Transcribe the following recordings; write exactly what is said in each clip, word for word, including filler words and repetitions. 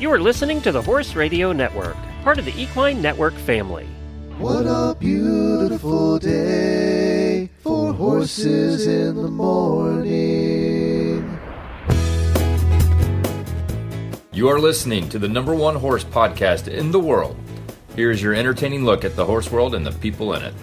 You are listening to the Horse Radio Network, part of the Equine Network family. What a beautiful day for horses in the morning. You are listening to the number one horse podcast in the world. Here is your entertaining look at the horse world and the people in it.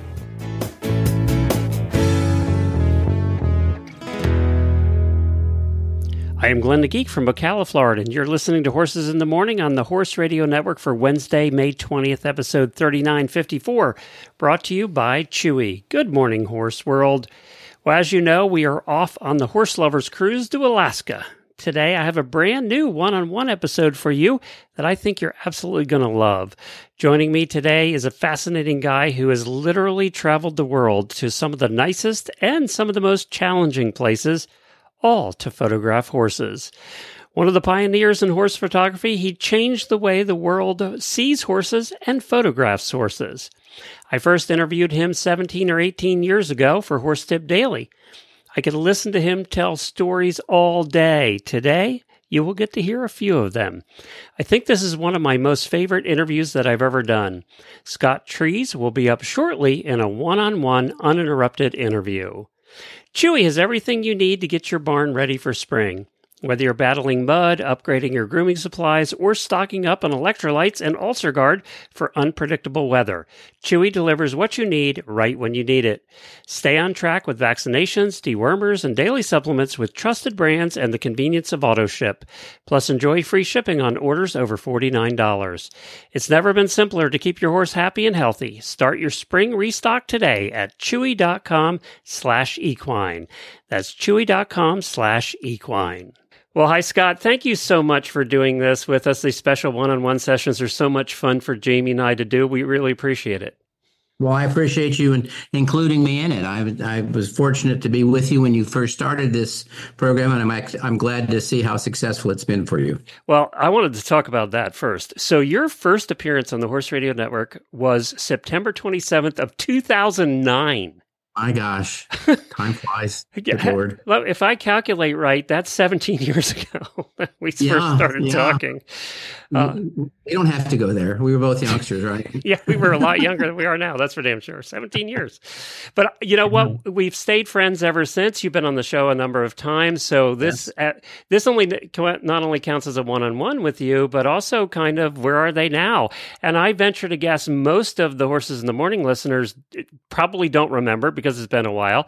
I am Glenn the Geek from Ocala, Florida, and you're listening to Horses in the Morning on the Horse Radio Network for Wednesday, May twentieth, episode thirty-nine fifty-four, brought to you by Chewy. Good morning, Horse World. Well, as you know, we are off on the Horse Lovers Cruise to Alaska. Today, I have a brand new one-on-one episode for you that I think you're absolutely going to love. Joining me today is a fascinating guy who has literally traveled the world to some of the nicest and some of the most challenging places, all to photograph horses. One of the pioneers in horse photography, he changed the way the world sees horses and photographs horses. I first interviewed him seventeen or eighteen years ago for Horse Tip Daily. I could listen to him tell stories all day. Today, you will get to hear a few of them. I think this is one of my most favorite interviews that I've ever done. Scott Trees will be up shortly in a one-on-one, uninterrupted interview. Chewy has everything you need to get your barn ready for spring. Whether you're battling mud, upgrading your grooming supplies, or stocking up on electrolytes and UlcerGuard for unpredictable weather, Chewy delivers what you need right when you need it. Stay on track with vaccinations, dewormers, and daily supplements with trusted brands and the convenience of AutoShip. Plus, enjoy free shipping on orders over forty-nine dollars. It's never been simpler to keep your horse happy and healthy. Start your spring restock today at chewy.com slash equine. That's chewy.com slash equine. Well, hi, Scott. Thank you so much for doing this with us. These special one-on-one sessions are so much fun for Jamie and I to do. We really appreciate it. Well, I appreciate you in, including me in it. I, I was fortunate to be with you when you first started this program, and I'm I'm glad to see how successful it's been for you. Well, I wanted to talk about that first. So your first appearance on the Horse Radio Network was September twenty-seventh of two thousand nine. My gosh, time flies. Good Lord. If I calculate right, that's seventeen years ago we yeah, first started yeah. talking. Uh, we don't have to go there. We were both youngsters, right? Yeah, we were a lot younger than we are now. That's for damn sure. seventeen years. But you know what? We've stayed friends ever since. You've been on the show a number of times. So this yes. uh, this only not only counts as a one-on-one with you, but also kind of where are they now? And I venture to guess most of the Horses in the Morning listeners probably don't remember because it's been a while.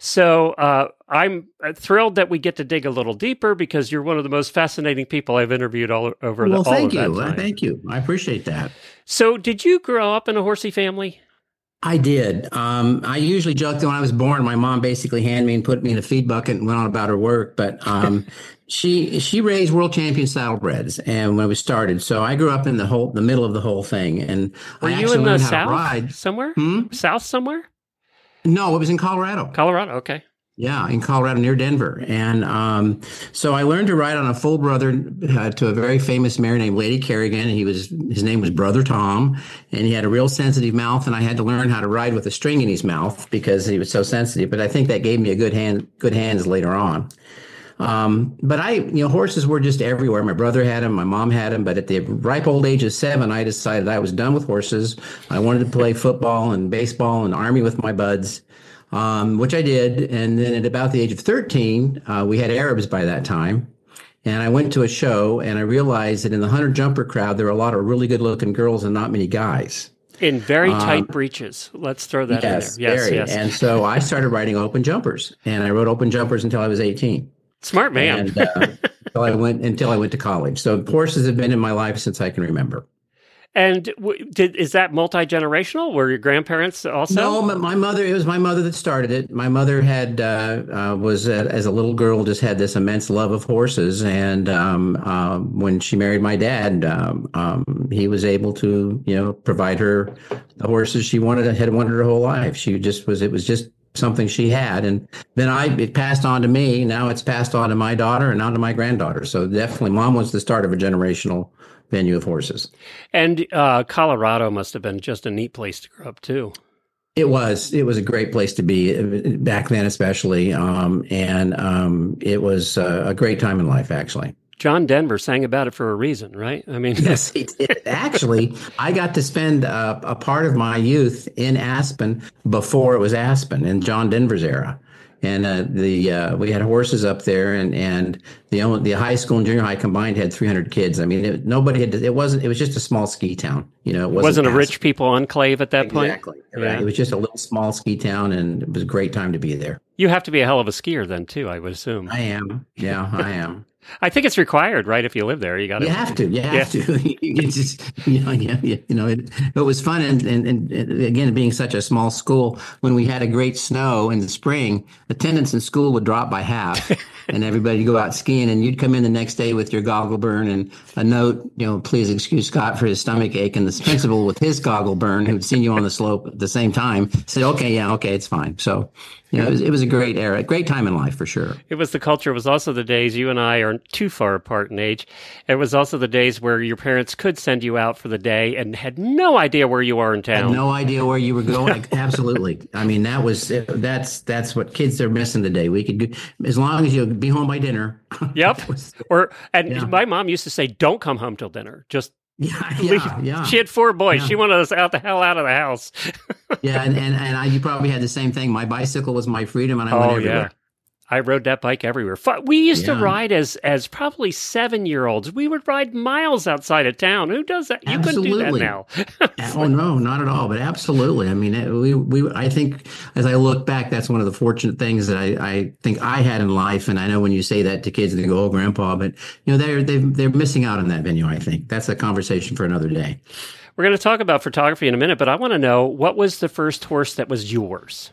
So uh, I'm thrilled that we get to dig a little deeper because you're one of the most fascinating people I've interviewed all over well, the, all thank of you. that time. Thank you. I appreciate that. So did you grow up in a horsey family? I did. Um, I usually joke that when I was born, my mom basically handed me and put me in a feed bucket and went on about her work. But um, she she raised world champion saddlebreds, and when we started, so I grew up in the whole the middle of the whole thing. And were I you actually in the learned how South to ride somewhere? Hmm? South somewhere? No, it was in Colorado. Colorado, okay. Yeah, in Colorado near Denver. And um, so I learned to ride on a full brother uh, to a very famous mare named Lady Kerrigan. He was his name was Brother Tom, and he had a real sensitive mouth. And I had to learn how to ride with a string in his mouth because he was so sensitive. But I think that gave me a good hand, good hands later on. Um, but I, you know, horses were just everywhere. My brother had them, my mom had them. But at the ripe old age of seven, I decided I was done with horses. I wanted to play football and baseball and army with my buds. Um, which I did. And then at about the age of thirteen, uh, we had Arabs by that time. And I went to a show and I realized that in the hunter jumper crowd, there were a lot of really good looking girls and not many guys. In very tight um, breeches. Let's throw that yes, in there. Yes, very. yes. And so I started writing open jumpers, and I wrote open jumpers until I was eighteen. Smart man. And, uh, until I went until I went to college. So horses have been in my life since I can remember. And w- did is that multi-generational? Were your grandparents also? No, my, my mother, it was my mother that started it. My mother had, uh, uh, was, uh, as a little girl, just had this immense love of horses. And um, uh, when she married my dad, um, um, he was able to, you know, provide her the horses she wanted, had wanted her whole life. She just was, it was just something she had. And then I, it passed on to me. Now it's passed on to my daughter and now to my granddaughter. So definitely mom was the start of a generational venue of horses. And uh, Colorado must have been just a neat place to grow up too. It was. It was a great place to be back then, especially. Um, and um, it was uh, a great time in life, actually. John Denver sang about it for a reason, right? I mean, yes, he did. Actually, I got to spend uh, a part of my youth in Aspen before it was Aspen in John Denver's era. And uh, the uh, we had horses up there, and and the only, the high school and junior high combined had three hundred kids. I mean, it, nobody had. It wasn't. It was just a small ski town. You know, it wasn't, wasn't a Aspen. rich people enclave at that Exactly. point. Exactly. Yeah. Right. It was just a little small ski town, and it was a great time to be there. You have to be a hell of a skier then, too, I would assume. I am. Yeah, I am. I think it's required, right? If you live there, you got to. You have to. You have Yeah. to. You just, you know, yeah, yeah, you know, it, it was fun, and, and and again, being such a small school, when we had a great snow in the spring, attendance in school would drop by half, and everybody would go out skiing, and you'd come in the next day with your goggle burn and a note, you know, please excuse Scott for his stomach ache, and the principal with his goggle burn, who'd seen you on the slope at the same time, said, okay, yeah, okay, it's fine. So. You know, it was, it was a great era, great time in life for sure. It was the culture. It was also the days you and I are too far apart in age. It was also the days where your parents could send you out for the day and had no idea where you are in town. Had no idea where you were going. Absolutely. I mean, that was that's that's what kids are missing today. We could do as long as you'll be home by dinner. Yep. was, or and yeah. my mom used to say, "Don't come home till dinner. Just." Yeah, yeah, yeah. She had four boys. Yeah. She wanted us out the hell out of the house. yeah, and and, and I, you probably had the same thing. My bicycle was my freedom, and I went oh, everywhere. Yeah. I rode that bike everywhere. We used yeah. to ride as as probably seven-year-olds. We would ride miles outside of town. Who does that? You absolutely. couldn't do that now. Oh, no, not at all. But absolutely. I mean, we, we, I think as I look back, that's one of the fortunate things that I, I think I had in life. And I know when you say that to kids, they go, oh, Grandpa, but you know, they're, they're, they're missing out on that venue, I think. That's a conversation for another day. We're going to talk about photography in a minute, but I want to know, what was the first horse that was yours?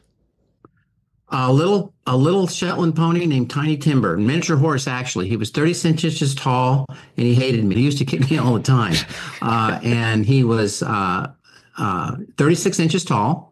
A little, a little Shetland pony named Tiny Timber, miniature horse. Actually, he was thirty-six inches tall, and he hated me. He used to kick me all the time, uh, and he was uh, uh, thirty-six inches tall.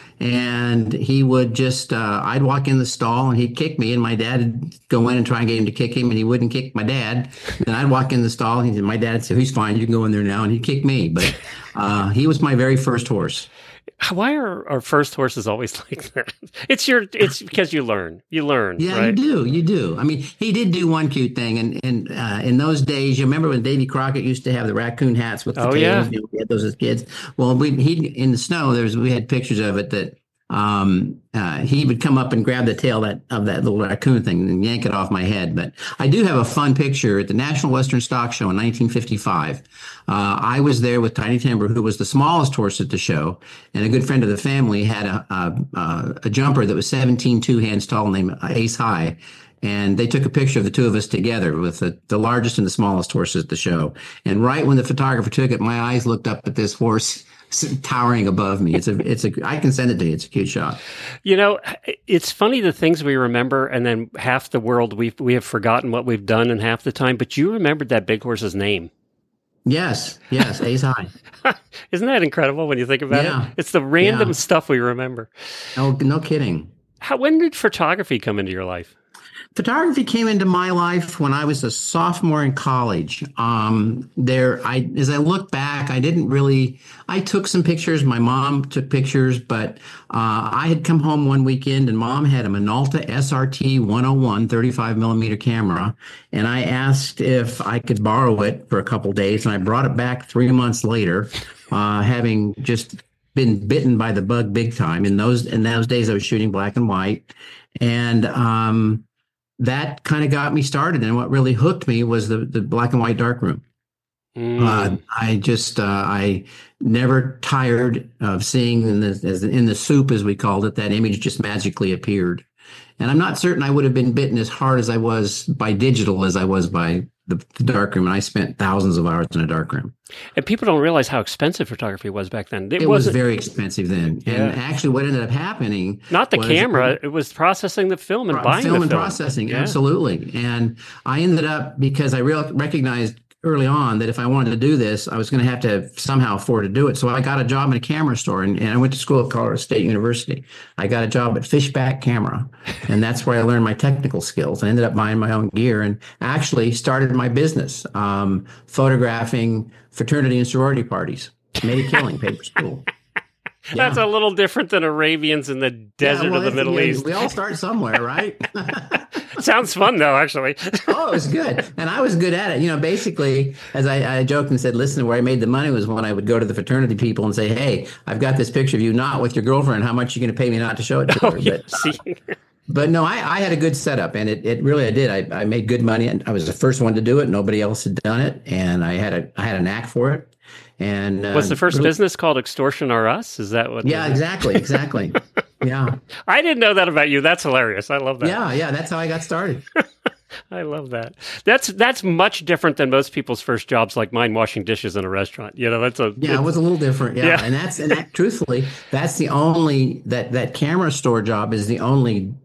And he would just, uh, I'd walk in the stall and he'd kick me, and my dad would go in and try and get him to kick him, and he wouldn't kick my dad. Then I'd walk in the stall and my dad would say, he's fine, you can go in there now. And he'd kick me. But uh, he was my very first horse. Why are our first horses always like that? It's your, it's because you learn, you learn. Yeah, right? you do, you do. I mean, he did do one cute thing, and and uh, in those days, you remember when Davy Crockett used to have the raccoon hats with the oh, tails? Yeah. You know, we had those as kids. Well, we he in the snow. There's we had pictures of it that um, uh, he would come up and grab the tail that of that little raccoon thing and yank it off my head. But I do have a fun picture at the National Western Stock Show in nineteen fifty-five. Uh, I was there with Tiny Timber, who was the smallest horse at the show, and a good friend of the family had a a, a jumper that was seventeen two hands tall named Ace High. And they took a picture of the two of us together with the, the largest and the smallest horses at the show. And right when the photographer took it, my eyes looked up at this horse towering above me. It's a, it's a, I can send it to you. It's a cute shot. You know, it's funny the things we remember, and then half the world we we have forgotten what we've done in half the time. But you remembered that big horse's name. Yes, yes, Ace High. Isn't that incredible when you think about yeah. it? It's the random yeah. stuff we remember. No, no kidding. How, when did photography come into your life? Photography came into my life when I was a sophomore in college. Um, there, I as I look back, I didn't really. I took some pictures. My mom took pictures, but uh, I had come home one weekend, and Mom had a Minolta S R T one oh one thirty-five millimeter camera, and I asked if I could borrow it for a couple days, and I brought it back three months later, uh, having just been bitten by the bug big time. In those in those days, I was shooting black and white, and um, that kind of got me started. And what really hooked me was the, the black and white darkroom. Mm. Uh, I just, uh, I never tired of seeing in the, as in the soup, as we called it, that image just magically appeared. And I'm not certain I would have been bitten as hard as I was by digital as I was by the, the darkroom. And I spent thousands of hours in a darkroom. And people don't realize how expensive photography was back then. It, it was very expensive then. Yeah. And actually what ended up happening... Not the camera, it, it was processing the film and pro- buying film the and film. processing, yeah. Absolutely. And I ended up, because I real, recognized early on that if I wanted to do this, I was going to have to somehow afford to do it. So I got a job in a camera store, and, and I went to school at Colorado State University. I got a job at Fishback Camera, and that's where I learned my technical skills. I ended up buying my own gear and actually started my business, um, photographing fraternity and sorority parties. Made a killing, paid for school. Yeah. That's a little different than Arabians in the desert yeah, well, of the Middle yeah, East. We all start somewhere, right? Sounds fun, though, actually. Oh, it was good. And I was good at it. You know, basically, as I, I joked and said, listen, where I made the money was when I would go to the fraternity people and say, hey, I've got this picture of you not with your girlfriend. How much are you going to pay me not to show it to Oh, her? yeah, But, see. but no, I, I had a good setup, and it, it really I did. I, I made good money, and I was the first one to do it. Nobody else had done it, and I had a I had a knack for it. And uh, Was the first really, business called Extortion R Us? Is that what? Yeah, exactly, exactly. Yeah, I didn't know that about you. That's hilarious. I love that. yeah, yeah. That's how I got started. I love that. That's that's much different than most people's first jobs, like mine, washing dishes in a restaurant. You know, that's a Yeah, it was a little different. Yeah, Yeah. and that's and that, truthfully, that's the only that that camera store job is the only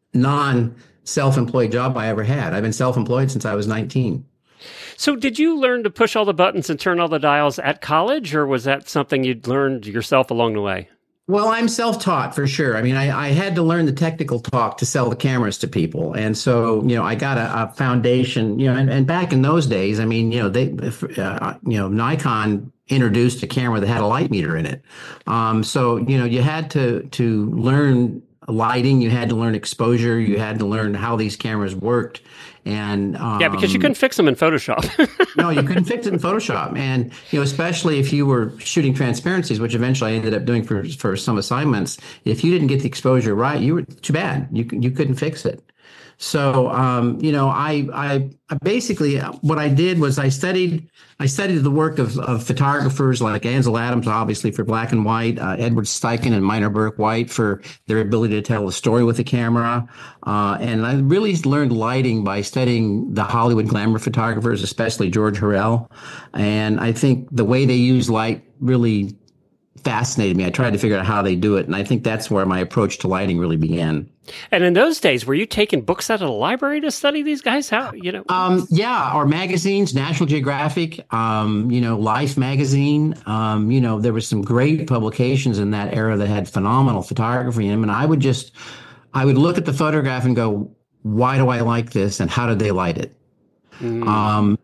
non self-employed job I ever had. I've been self-employed since I was nineteen. So did you learn to push all the buttons and turn all the dials at college, or was that something you'd learned yourself along the way? Well, I'm self-taught for sure. I mean, I, I had to learn the technical talk to sell the cameras to people. And so, you know, I got a, a foundation, you know, and, and back in those days, I mean, you know, they, uh, you know, Nikon introduced a camera that had a light meter in it. Um, so, you know, you had to, to learn lighting, you had to learn exposure, you had to learn how these cameras worked. And um, Yeah, because you couldn't fix them in Photoshop. no, you couldn't fix it in Photoshop. And, you know, especially if you were shooting transparencies, which eventually I ended up doing for, for some assignments, if you didn't get the exposure right, you were too bad. You, you couldn't fix it. So, um, you know, I, I, I basically, what I did was I studied, I studied the work of, of photographers like Ansel Adams, obviously for black and white, uh, Edward Steichen and Minor Burke White for their ability to tell a story with a camera. Uh, and I really learned lighting by studying the Hollywood glamour photographers, especially George Hurrell. And I think the way they use light really fascinated me. I tried to figure out how they do it. And I think that's where my approach to lighting really began. And in those days, were you taking books out of the library to study these guys? How, you know? Um, yeah, our magazines, National Geographic, um, you know, Life magazine. Um, you know, there were some great publications in that era that had phenomenal photography in them. And I would just, I would look at the photograph and go, why do I like this? And how did they light it? Mm. Um,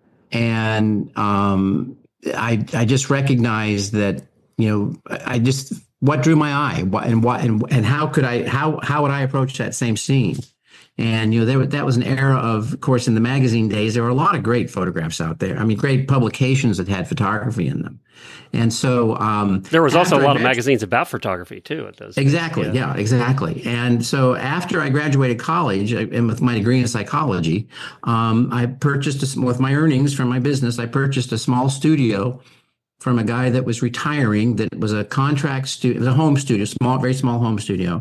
and um, I, I just recognized that, you know, I just, what drew my eye, what, and what, and, and how could I, how, how would I approach that same scene? And, you know, there, that was an era of, of course, in the magazine days, there were a lot of great photographs out there. I mean, great publications that had photography in them. And so, um, there was also a lot of grad- magazines about photography too at those Exactly. days. Yeah. yeah, exactly. And so after I graduated college I, and with my degree in psychology, um, I purchased a, with my earnings from my business, I purchased a small studio from a guy that was retiring, that was a contract studio, it was a home studio, small, very small home studio,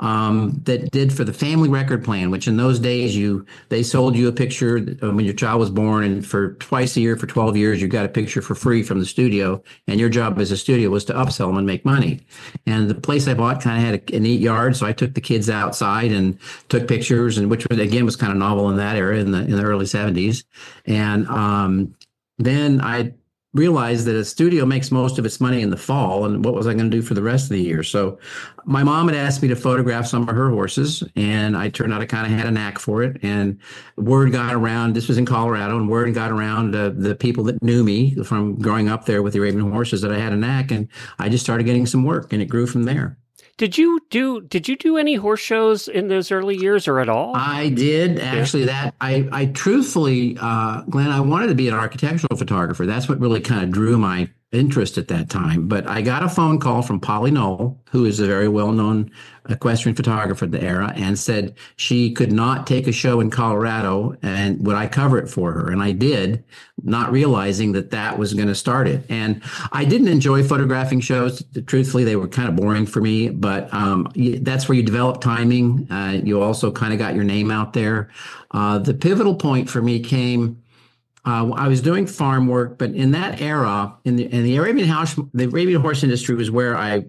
um, that did for the family record plan, which in those days you, they sold you a picture when your child was born, and for twice a year for twelve years, you got a picture for free from the studio. And your job as a studio was to upsell them and make money. And the place I bought kind of had a, a neat yard. So I took the kids outside and took pictures, and which was, again, was kind of novel in that era in the, in the early seventies. And, um, then I realized that a studio makes most of its money in the fall, and what was I going to do for the rest of the year? So my mom had asked me to photograph some of her horses, and I turned out I kind of had a knack for it. And word got around, this was in Colorado, and word got around uh, the people that knew me from growing up there with the Arabian horses that I had a knack, and I just started getting some work, and it grew from there. Did you do Did you do any horse shows in those early years, or at all? I did actually. That I, I truthfully, uh, Glenn, I wanted to be an architectural photographer. That's what really kind of drew my interest at that time. But I got a phone call from Polly Knoll, who is a very well-known equestrian photographer at the era, and said she could not take a show in Colorado and would I cover it for her? And I did, not realizing that that was going to start it. And I didn't enjoy photographing shows. Truthfully, they were kind of boring for me, but um, that's where you develop timing. Uh, you also kind of got your name out there. Uh, the pivotal point for me came Uh, I was doing farm work, but in that era, in the in the Arabian house, the Arabian horse industry was where I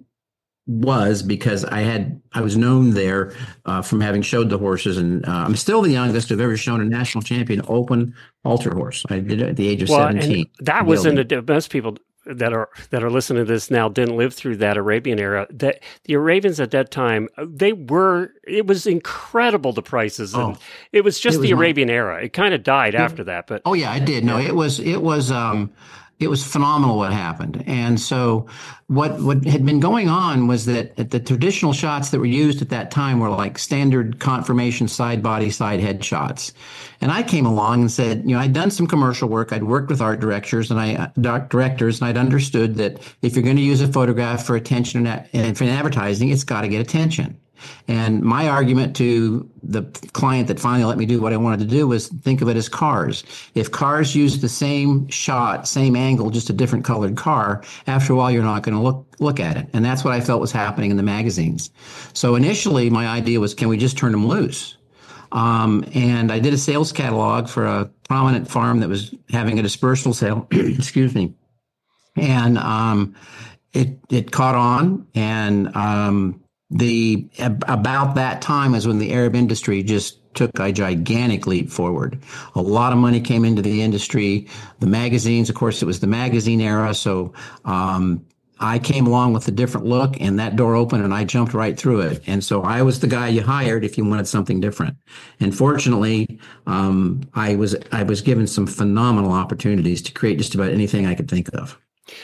was because I had I was known there uh, from having showed the horses, and uh, I'm still the youngest who've ever shown a national champion open halter horse. I did it at the age of well, seventeen. And that was in the most people that are that are listening to this now didn't live through that Arabian era. That the Arabians at that time, they were it was incredible, the prices, and Oh, it was just it was the my- Arabian era. It kind of died after that, but Oh yeah, I did. No, it was it was um it was phenomenal what happened. And so what what had been going on was that the traditional shots that were used at that time were like standard conformation side body side head shots. And I came along and said, you know, I'd done some commercial work. I'd worked with art directors and I directors, and I'd understood that if you're going to use a photograph for attention and for advertising, it's got to get attention. And my argument to the client that finally let me do what I wanted to do was think of it as cars. If cars use the same shot, same angle, just a different colored car, after a while, you're not going to look look at it. And that's what I felt was happening in the magazines. So initially, my idea was, can we just turn them loose? Um, and I did a sales catalog for a prominent farm that was having a dispersal sale. Excuse me. And um, it it caught on, and um, The about that time is when the Arab industry just took a gigantic leap forward. A lot of money came into the industry. The magazines, of course, it was the magazine era. So um, I came along with a different look, and that door opened, and I jumped right through it. And so I was the guy you hired if you wanted something different. And fortunately, um, I was I was given some phenomenal opportunities to create just about anything I could think of.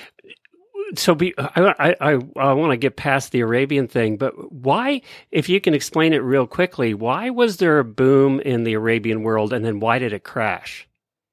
So be, I, I, I want to get past the Arabian thing, but why, if you can explain it real quickly, why was there a boom in the Arabian world, and then why did it crash?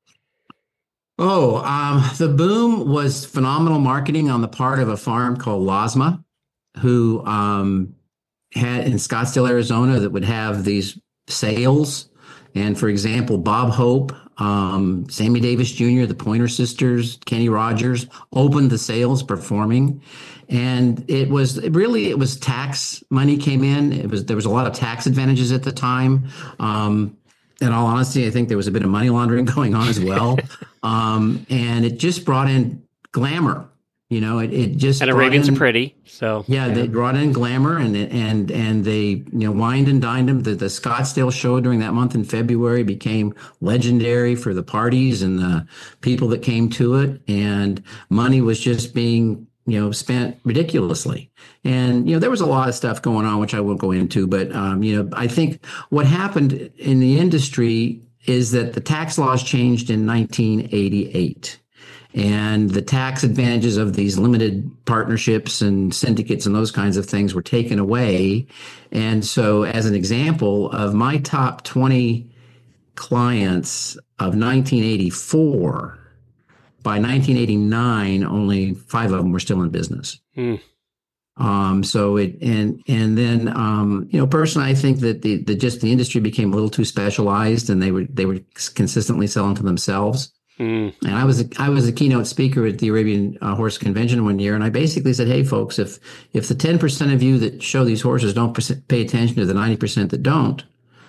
Oh, um, the boom was phenomenal marketing on the part of a farm called Lasma, who um, had in Scottsdale, Arizona, that would have these sales. And for example, Bob Hope, um, Sammy Davis Junior, the Pointer Sisters, Kenny Rogers opened the sales performing. And it was really, it was tax money came in. It was, there was a lot of tax advantages at the time. Um, in all honesty, I think there was a bit of money laundering going on as well. um, and it just brought in glamour. You know, it, it just and Arabians in, are pretty, so yeah, yeah, they brought in glamour, and and and they you know wined and dined them. The, the Scottsdale show during that month in February became legendary for the parties and the people that came to it, and money was just being you know spent ridiculously. And you know there was a lot of stuff going on which I won't go into, but um, you know I think what happened in the industry is that the tax laws changed in nineteen eighty-eight. And the tax advantages of these limited partnerships and syndicates and those kinds of things were taken away. And so as an example of my top twenty clients of nineteen eighty-four, by nineteen eighty-nine, only five of them were still in business. Hmm. Um, so it, and, and then, um, you know, personally, I think that the, the, just the industry became a little too specialized, and they were, they were consistently selling to themselves. Mm. And I was a, I was a keynote speaker at the Arabian uh, Horse Convention one year, and I basically said, "Hey, folks, if if the ten percent of you that show these horses don't pay attention to the ninety percent that don't,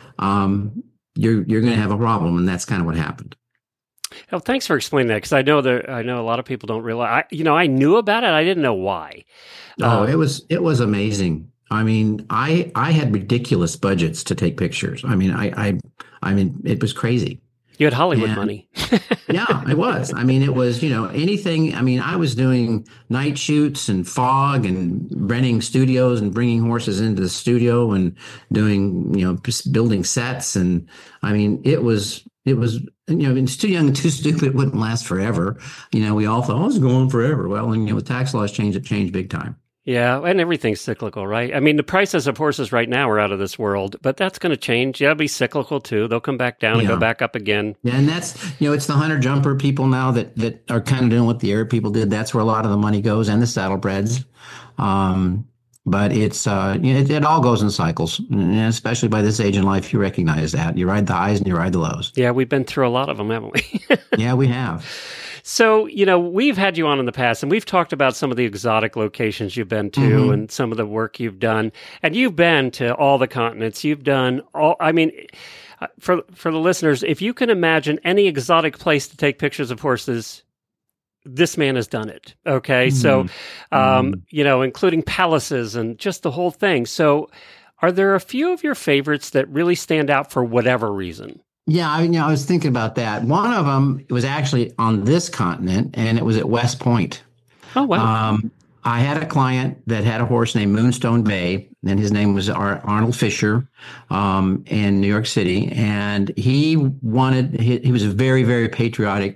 um, you're you're going to have a problem." And that's kind of what happened. Well, thanks for explaining that, because I know that I know a lot of people don't realize. I, you know, I knew about it, I didn't know why. Oh, um, it was it was amazing. I mean, I I had ridiculous budgets to take pictures. I mean, I I I mean, it was crazy. You had Hollywood and, money. Yeah, it was. I mean, it was, you know, anything. I mean, I was doing night shoots and fog and renting studios and bringing horses into the studio and doing, you know, just building sets. And I mean, it was, it was, you know, it's too young and too stupid. It wouldn't last forever. You know, we all thought, oh, it's going forever. Well, and, you know, with tax laws change, it changed big time. Yeah, and everything's cyclical, right? I mean, the prices of horses right now are out of this world, but that's going to change. Yeah, it'll be cyclical too. They'll come back down yeah. and go back up again. Yeah, and that's, you know, it's the hunter jumper people now that, that are kind of doing what the Arab people did. That's where a lot of the money goes, and the saddlebreds. Um, but it's, uh, you know, it, it all goes in cycles, and especially by this age in life, you recognize that. You ride the highs and you ride the lows. Yeah, we've been through a lot of them, haven't we? Yeah, we have. So, you know, we've had you on in the past, and we've talked about some of the exotic locations you've been to mm-hmm. and some of the work you've done. And you've been to all the continents. You've done all, I mean, for for the listeners, if you can imagine any exotic place to take pictures of horses, this man has done it. Okay. Mm-hmm. So, um, mm-hmm. you know, including palaces and just the whole thing. So are there a few of your favorites that really stand out for whatever reason? Yeah, I mean, you know, I was thinking about that. One of them was actually on this continent, and it was at West Point. Oh, wow. Um, I had a client that had a horse named Moonstone Bay, and his name was Ar- Arnold Fisher um, in New York City. And he wanted, he, he was a very, very patriotic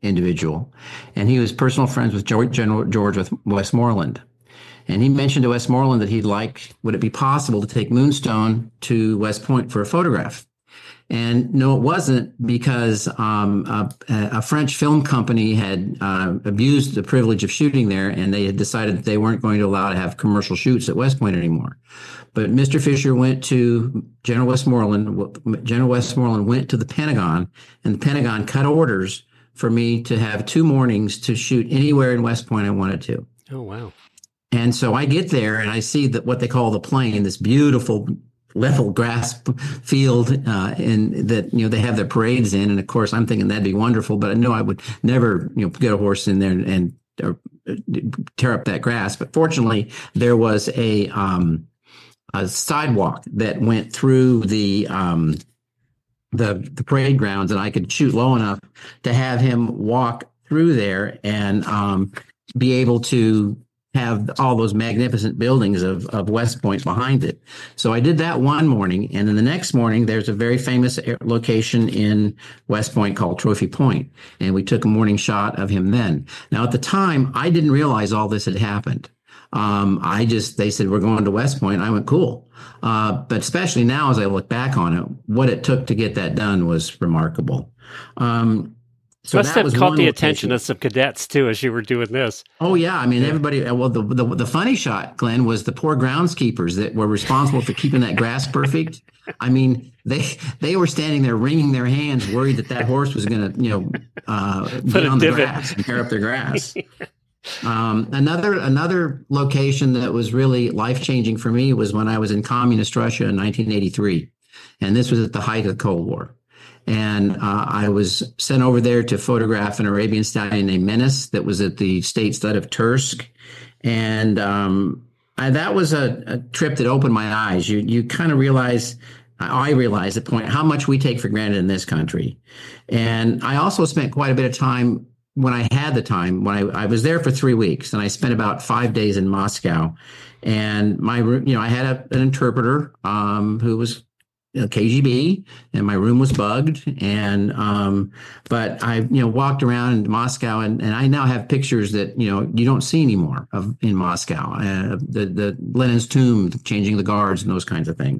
individual, and he was personal friends with George, General George Westmoreland. And he mentioned to Westmoreland that he'd like, would it be possible to take Moonstone to West Point for a photograph? And no, it wasn't, because um, a, a French film company had uh, abused the privilege of shooting there, and they had decided that they weren't going to allow to have commercial shoots at West Point anymore. But Mister Fisher went to General Westmoreland. General Westmoreland went to the Pentagon, and the Pentagon cut orders for me to have two mornings to shoot anywhere in West Point I wanted to. Oh, wow. And so I get there and I see that what they call the plain, this beautiful level grass field, uh, and that, you know, they have their parades in. And of course, I'm thinking that'd be wonderful, but I know I would never, you know, get a horse in there and, and or, uh, tear up that grass. But fortunately, there was a, um, a sidewalk that went through the, um, the, the parade grounds, and I could shoot low enough to have him walk through there and, um, be able to have all those magnificent buildings of, of West Point behind it. So I did that one morning. And then the next morning, there's a very famous location in West Point called Trophy Point. And we took a morning shot of him then. Now, at the time, I didn't realize all this had happened. Um, I just, they said, we're going to West Point. I went, cool. Uh, but especially now, as I look back on it, what it took to get that done was remarkable. Um, So Must have caught the attention of some cadets too as you were doing this. Oh yeah, I mean everybody. Well, the, the the funny shot, Glenn, was the poor groundskeepers that were responsible for keeping that grass perfect. I mean, they they were standing there wringing their hands, worried that that horse was going to, you know, uh, get on the grass and tear up their grass. Um, another another location that was really life changing for me was when I was in communist Russia in nineteen eighty-three, and this was at the height of the Cold War. And uh, I was sent over there to photograph an Arabian stallion named Menace that was at the state stud of Tursk. And um, I, that was a, a trip that opened my eyes. You you kind of realize, I realized at the point how much we take for granted in this country. And I also spent quite a bit of time when I had the time, when I, I was there for three weeks and I spent about five days in Moscow. And my, you know, I had a, an interpreter um, who was K G B, and my room was bugged. And, um, but I, you know, walked around in Moscow, and, and I now have pictures that, you know, you don't see anymore of in Moscow, uh, the, the Lenin's tomb, changing the guards and those kinds of things.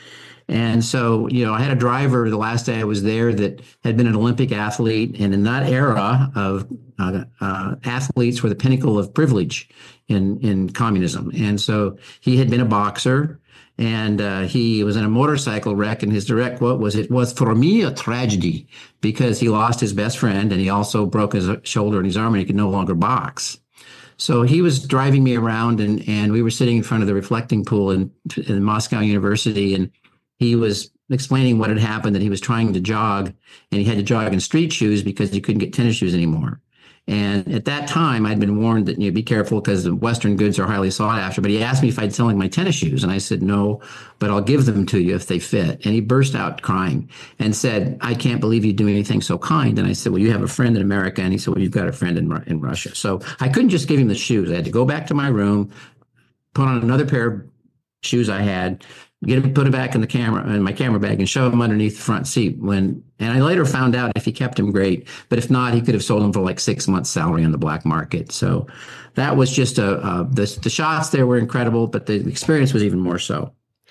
And so, you know, I had a driver the last day I was there that had been an Olympic athlete. And in that era of uh, uh, athletes were the pinnacle of privilege in, in communism. And so he had been a boxer. And uh, he was in a motorcycle wreck, and his direct quote was, "It was for me a tragedy," because he lost his best friend, and he also broke his shoulder and his arm, and he could no longer box. So he was driving me around, and, and we were sitting in front of the reflecting pool in, in Moscow University, and he was explaining what had happened, that he was trying to jog, and he had to jog in street shoes because he couldn't get tennis shoes anymore. And at that time, I'd been warned that, you know, be careful because the Western goods are highly sought after. But he asked me if I'd sell him my tennis shoes. And I said, no, but I'll give them to you if they fit. And he burst out crying and said, I can't believe you do anything so kind. And I said, well, you have a friend in America. And he said, well, you've got a friend in, in Russia. So I couldn't just give him the shoes. I had to go back to my room, put on another pair of shoes I had, get him, put it back in the camera, in my camera bag, and shove him underneath the front seat. When, and I later found out if he kept him, great, but if not, he could have sold him for like six months' salary on the black market. So that was just a uh, the the shots there were incredible, but the experience was even more so.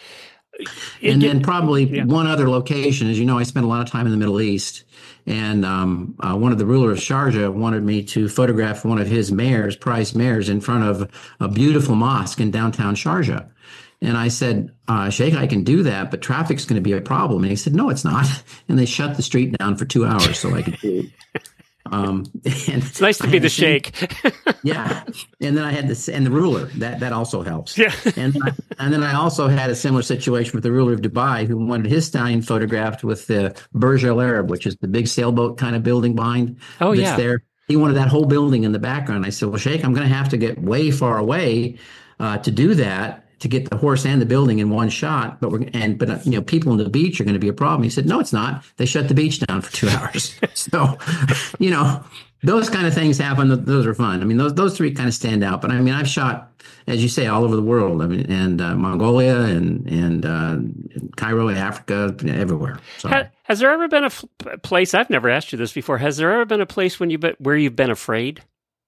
And then probably yeah. one other location, as you know, I spent a lot of time in the Middle East, and um, uh, one of the rulers of Sharjah wanted me to photograph one of his mayors, prize mayors, in front of a beautiful mosque in downtown Sharjah. And I said, uh, Sheikh, I can do that, but traffic's going to be a problem. And he said, no, it's not. And they shut the street down for two hours so I could do it. Um, and it's nice to be the sheikh. Yeah. And then I had this, and the ruler, that, that also helps. Yeah. and, then I, and then I also had a similar situation with the ruler of Dubai, who wanted his stallion photographed with the Burj Al Arab, which is the big sailboat kind of building behind. Oh, that's yeah. there. He wanted that whole building in the background. I said, well, Sheikh, I'm going to have to get way far away uh, to do that, to get the horse and the building in one shot, but we're and but you know people on the beach are going to be a problem. He said, no, it's not. They shut the beach down for two hours. So, you know, those kind of things happen. Those are fun. I mean, those those three kind of stand out. But I mean, I've shot, as you say, all over the world. I mean, and uh, Mongolia and and uh, Cairo, Africa, everywhere. So. How, Has there ever been a f- place, I've never asked you this before, has there ever been a place when you've been, where you've been afraid?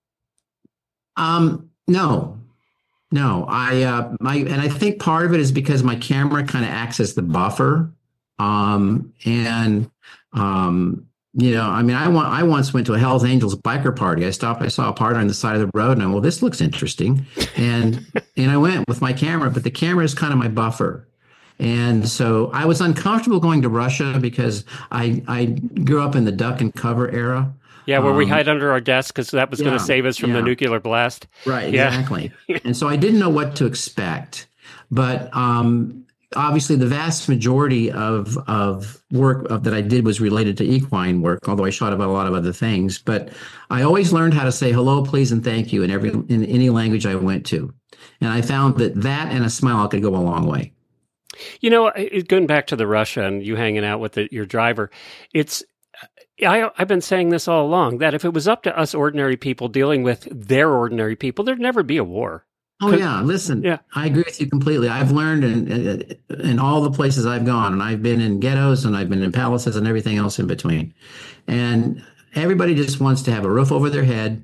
Um, no, no. I uh, my and I think part of it is because my camera kind of acts as the buffer. Um, and um, you know, I mean, I want I once went to a Hell's Angels biker party. I stopped. I saw a party on the side of the road, and I well, this looks interesting, and and I went with my camera. But the camera is kind of my buffer. And so I was uncomfortable going to Russia because I I grew up in the duck and cover era. Yeah, where um, we hide under our desks because that was yeah, going to save us from yeah. the nuclear blast. Right, yeah. exactly. And so I didn't know what to expect. But um, obviously the vast majority of of work of, that I did was related to equine work, although I shot about a lot of other things. But I always learned how to say hello, please, and thank you in every in any language I went to. And I found that that and a smile could go a long way. You know, going back to the Russia and you hanging out with the, your driver, it's I, I've been saying this all along, that if it was up to us ordinary people dealing with their ordinary people, there'd never be a war. Oh, yeah. Listen, yeah. I agree with you completely. I've learned in, in, in all the places I've gone, and I've been in ghettos and I've been in palaces and everything else in between. And everybody just wants to have a roof over their head,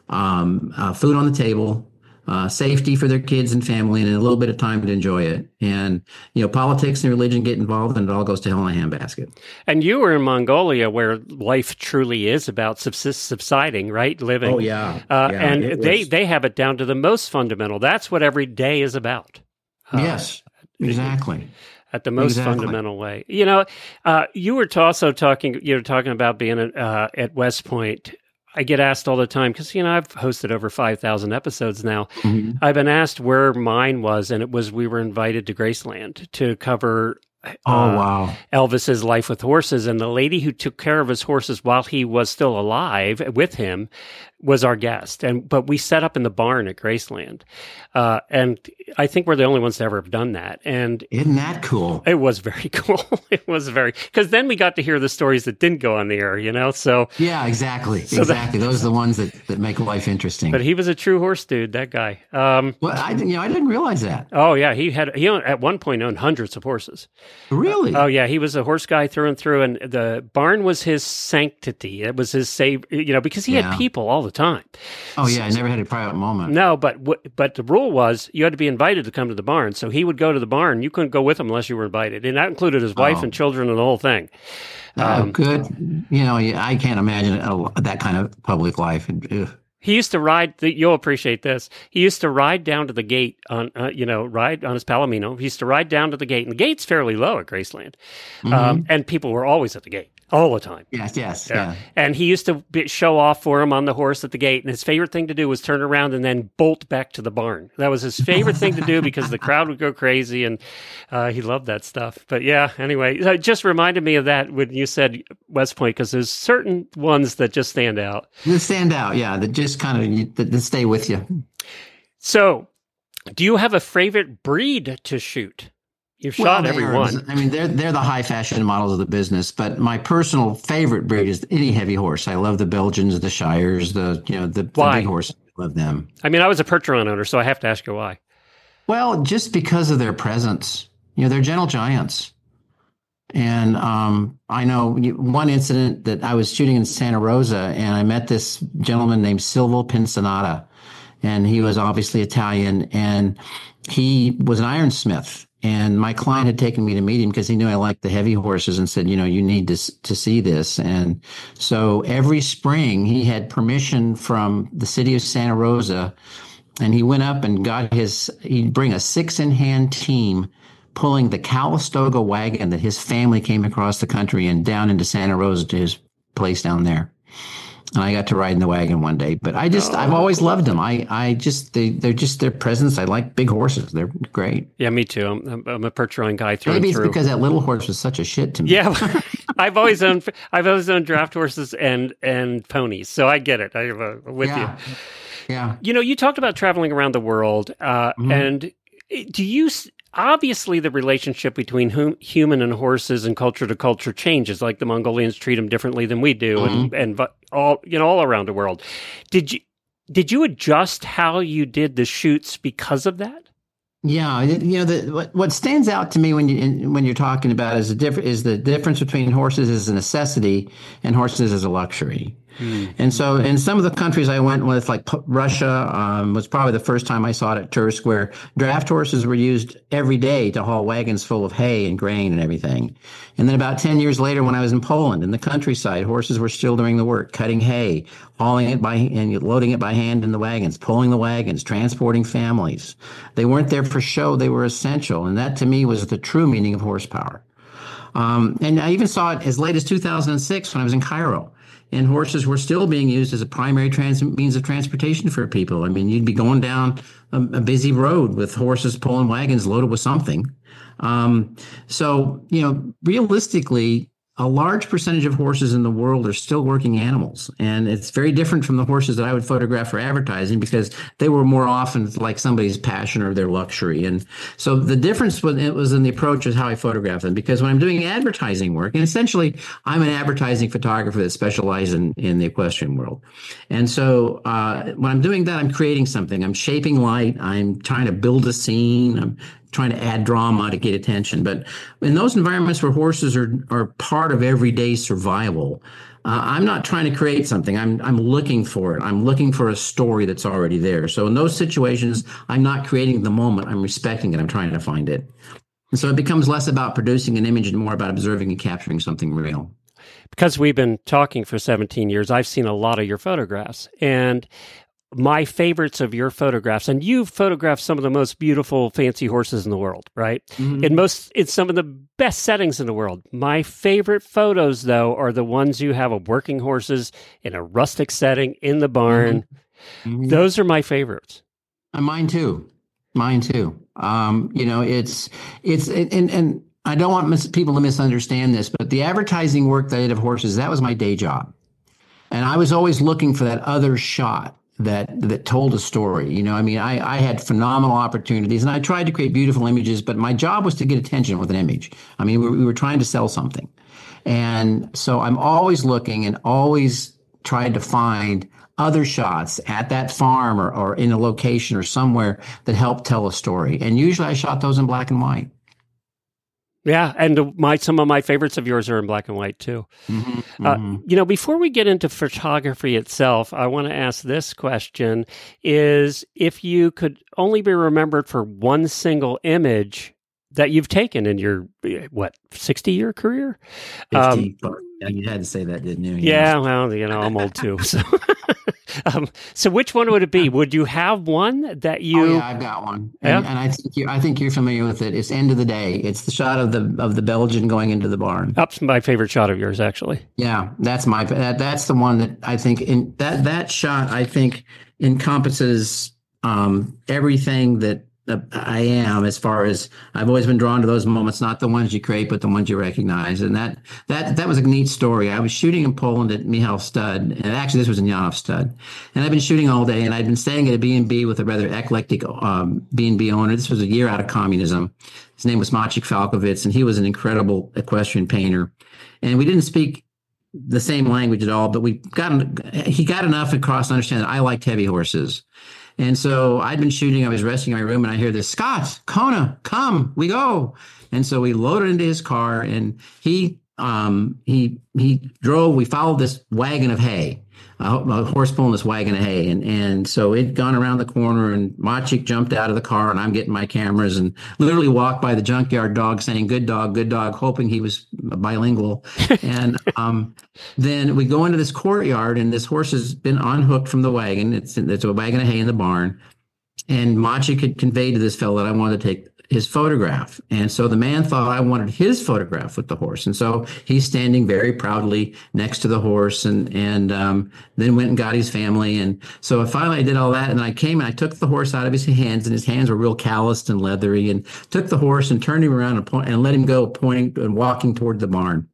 um, uh, food on the table, Uh, safety for their kids and family, and a little bit of time to enjoy it. And, you know, politics and religion get involved and it all goes to hell in a handbasket. And you were in Mongolia where life truly is about subsist, subsiding, right? Living. Oh, yeah. Uh, yeah and they, was... they have it down to the most fundamental. That's what every day is about. Uh, yes, exactly. At the most exactly. fundamental way. You know, uh, you were also talking, you were talking about being uh, at West Point. I get asked all the time because, you know, I've hosted over five thousand episodes now. Mm-hmm. I've been asked where mine was, and it was we were invited to Graceland to cover oh, uh, wow. Elvis's life with horses. And the lady who took care of his horses while he was still alive with him was our guest. And but we set up in the barn at Graceland. Uh, and I think we're the only ones to ever have done that. And isn't that cool? It was very cool. It was very, because then we got to hear the stories that didn't go on the air, you know? So yeah, exactly. So exactly. That, Those are the ones that, that make life interesting. But he was a true horse dude, that guy. Um, well, I didn't, you know, I didn't realize that. Oh yeah. He had, he at one point owned hundreds of horses. Really? Uh, oh yeah. He was a horse guy through and through. And the barn was his sanctity. It was his save, you know, because he yeah. had people all the time. Oh yeah. I never had a private moment. No, but but the rule was you had to be invited to come to the barn. So he would go to the barn. You couldn't go with him unless you were invited. And that included his wife oh. and children and the whole thing. Oh, um, good. You know, I can't imagine that kind of public life. Ugh. He used to ride, the, you'll appreciate this, he used to ride down to the gate, on, uh, you know, ride on his Palomino. He used to ride down to the gate, and the gate's fairly low at Graceland. Mm-hmm. Um, and people were always at the gate. All the time. Yes, yes, yeah. yeah. And he used to be, show off for him on the horse at the gate. And his favorite thing to do was turn around and then bolt back to the barn. That was his favorite thing to do because the crowd would go crazy, and uh, he loved that stuff. But yeah, anyway, it just reminded me of that when you said West Point, because there's certain ones that just stand out. That stand out, yeah, that just kind of that, that stay with you. So, do you have a favorite breed to shoot? You've shot well, every are, one. I mean, they're they're the high fashion models of the business. But my personal favorite breed is any heavy horse. I love the Belgians, the Shires, the you know the, the big horses. I love them. I mean, I was a Percheron owner, so I have to ask you why. Well, just because of their presence. You know, they're gentle giants. And um, I know one incident that I was shooting in Santa Rosa, and I met this gentleman named Silvio Pincinata, and he was obviously Italian, and he was an ironsmith. And my client had taken me to meet him because he knew I liked the heavy horses and said, you know, you need to to see this. And so every spring he had permission from the city of Santa Rosa, and he went up and got his, he'd bring a six in hand team pulling the Calistoga wagon that his family came across the country and down into Santa Rosa to his place down there. And I got to ride in the wagon one day, but I just, oh, I've always loved them. I, I just, they, they're just their presence. I like big horses. They're great. Yeah, me too. I'm, I'm a Percheron guy through Maybe and through. Maybe it's because that little horse was such a shit to me. Yeah. I've always owned, I've always owned draft horses and, and ponies. So I get it. I have a, with yeah. you. Yeah. You know, you talked about traveling around the world, uh, mm-hmm. and do you, obviously the relationship between hum, human and horses and culture to culture changes, like the Mongolians treat them differently than we do, mm-hmm. and, and all, you know, all around the world. Did you, did you adjust how you did the shoots because of that? Yeah, you know, the, what what stands out to me when you when you're talking about is the diff- is the difference between horses as a necessity and horses as a luxury. Mm. And so, in some of the countries I went with, like Russia, um, was probably the first time I saw it at Tursk, where draft horses were used every day to haul wagons full of hay and grain and everything. And then about ten years later, when I was in Poland, in the countryside, horses were still doing the work, cutting hay, hauling it by and loading it by hand in the wagons, pulling the wagons, transporting families. They weren't there for show; they were essential, and that to me was the true meaning of horsepower. Um, and I even saw it as late as two thousand six when I was in Cairo. And horses were still being used as a primary trans- means of transportation for people. I mean, you'd be going down a, a busy road with horses pulling wagons loaded with something. Um, so, you know, realistically, a large percentage of horses in the world are still working animals. And it's very different from the horses that I would photograph for advertising, because they were more often like somebody's passion or their luxury. And so the difference was, it was in the approach of how I photograph them, because when I'm doing advertising work, and essentially I'm an advertising photographer that specializes in, in the equestrian world. And so uh, when I'm doing that, I'm creating something. I'm shaping light. I'm trying to build a scene. I'm trying to add drama to get attention. But in those environments where horses are are part of everyday survival, uh, I'm not trying to create something. I'm I'm looking for it. I'm looking for a story that's already there. So in those situations, I'm not creating the moment. I'm respecting it. I'm trying to find it. And so it becomes less about producing an image and more about observing and capturing something real. Because we've been talking for seventeen years, I've seen a lot of your photographs. And my favorites of your photographs, and you've photographed some of the most beautiful, fancy horses in the world, right? Mm-hmm. In most, it's some of the best settings in the world. My favorite photos, though, are the ones you have of working horses in a rustic setting in the barn. Mm-hmm. Those are my favorites. And mine too. Mine too. Um, you know, it's it's and and I don't want mis- people to misunderstand this, but the advertising work that I did of horses, that was my day job, and I was always looking for that other shot that that told a story. You know, I mean, I, I had phenomenal opportunities, and I tried to create beautiful images, but my job was to get attention with an image. I mean, we, we were trying to sell something. And so I'm always looking and always trying to find other shots at that farm or, or in a location or somewhere that help tell a story. And usually I shot those in black and white. Yeah, and my some of my favorites of yours are in black and white, too. Mm-hmm, uh, mm-hmm. You know, before we get into photography itself, I want to ask this question, is if you could only be remembered for one single image that you've taken in your, what, sixty-year career? fifty, um, you had to say that, didn't you? Yeah, yeah. Well, you know, I'm old, too. So. Um, so which one would it be? Would you have one that you? Oh, yeah, I've got one, yeah? and, and I think you, I think you're familiar with it. It's End of the Day. It's the shot of the of the Belgian going into the barn. That's my favorite shot of yours, actually. Yeah, that's my that, that's the one that I think in that that shot I think encompasses um, everything that I am, as far as I've always been drawn to those moments, not the ones you create, but the ones you recognize. And that that that was a neat story. I was shooting in Poland at Michał Stud, and actually this was in Janov Stud. And I've been shooting all day, and I'd been staying at a B and B with a rather eclectic um, B and B owner. This was a year out of communism. His name was Maciek Falkowicz, and he was an incredible equestrian painter. And we didn't speak the same language at all, but we got he got enough across to understand that I liked heavy horses. And so I'd been shooting, I was resting in my room, and I hear this, Scott, Kona, come, we go. And so we loaded into his car, and he um, he he drove, we followed this wagon of hay, a, a horse pulling this wagon of hay. And, and so it'd gone around the corner, and Maciek jumped out of the car, and I'm getting my cameras and literally walked by the junkyard dog saying, good dog, good dog, hoping he was bilingual. And um, then we go into this courtyard, and this horse has been unhooked from the wagon. It's, it's a wagon of hay in the barn. And Maciek had conveyed to this fellow that I wanted to take his photograph. And so the man thought I wanted his photograph with the horse. And so he's standing very proudly next to the horse, and, and um, then went and got his family. And so finally I did all that. And I came and I took the horse out of his hands, and his hands were real calloused and leathery, and took the horse and turned him around and, point, and let him go, pointing and walking toward the barn.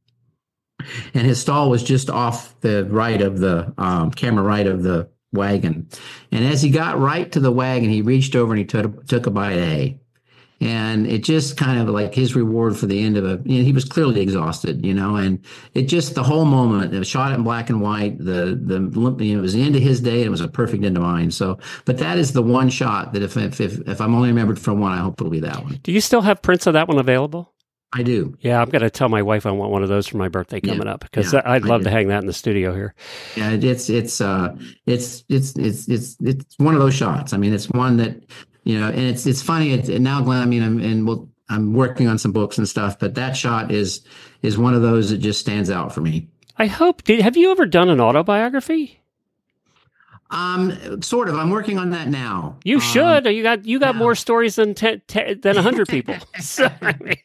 And his stall was just off the right of the um, camera right of the wagon. And as he got right to the wagon, he reached over and he took, took a bite of hay. And it just kind of like his reward for the end of a, you know, he was clearly exhausted, you know, and it just, the whole moment, it was shot in black and white, the, the, you know, it was the end of his day and it was a perfect end of mine. So, but that is the one shot that if, if, if, if I'm only remembered from one, I hope it'll be that one. Do you still have prints of that one available? I do. Yeah, I'm going to tell my wife I want one of those for my birthday coming yeah, up because yeah, I'd love to hang that in the studio here. Yeah, it's it's uh it's it's it's it's it's one of those shots. I mean, it's one that, you know, and it's it's funny. It's now, Glenn. I mean, I'm and we'll, I'm working on some books and stuff, but that shot is is one of those that just stands out for me. I hope. Did, have you ever done an autobiography? Um, sort of. I'm working on that now. You should. Um, you got you got yeah. more stories than ten, ten, than a hundred people. So, I mean,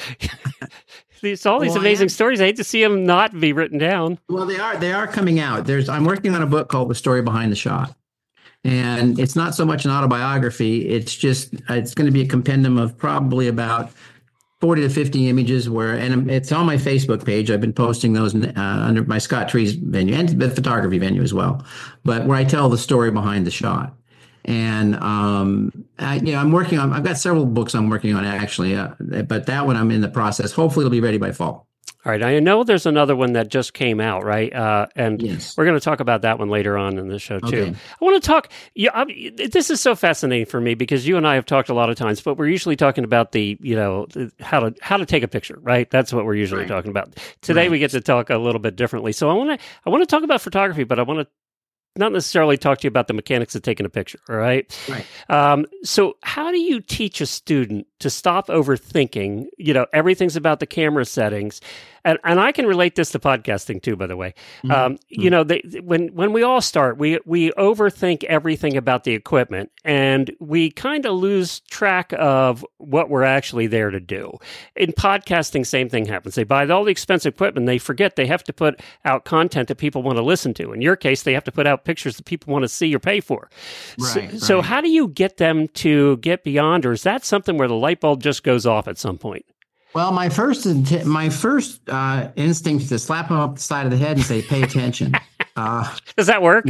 It's all these well, amazing am, stories. I hate to see them not be written down. Well, they are. They are coming out. There's. I'm working on a book called The Story Behind the Shot, and it's not so much an autobiography. It's just. It's going to be a compendium of probably about forty to fifty images. Where and it's on my Facebook page. I've been posting those uh, under my Scott Trees venue and the photography venue as well. But where I tell the story behind the shot. And, um, I, you know, I'm working on, I've got several books I'm working on actually, uh, but that one I'm in the process. Hopefully it'll be ready by fall. All right. I know there's another one that just came out, right? Uh, and yes. We're going to talk about that one later on in the show too. Okay. I want to talk, yeah, I, this is so fascinating for me because you and I have talked a lot of times, but we're usually talking about the, you know, how to, how to take a picture, right? That's what we're usually right. talking about. Today right. we get to talk a little bit differently. So I want to, I want to talk about photography, but I want to not necessarily talk to you about the mechanics of taking a picture, all right? Right. Um, so how do you teach a student to stop overthinking, you know, everything's about the camera settings? And and I can relate this to podcasting too, by the way. Mm-hmm. Um, you know, they, when when we all start, we we overthink everything about the equipment, and we kind of lose track of what we're actually there to do. In podcasting, same thing happens. They buy all the expensive equipment, they forget they have to put out content that people want to listen to. In your case, they have to put out pictures that people want to see or pay for. Right, so, right. so how do you get them to get beyond, or is that something where the light bulb just goes off at some point? Well, my first my first uh, instinct is to slap him up the side of the head and say, "Pay attention." Uh, Does that work?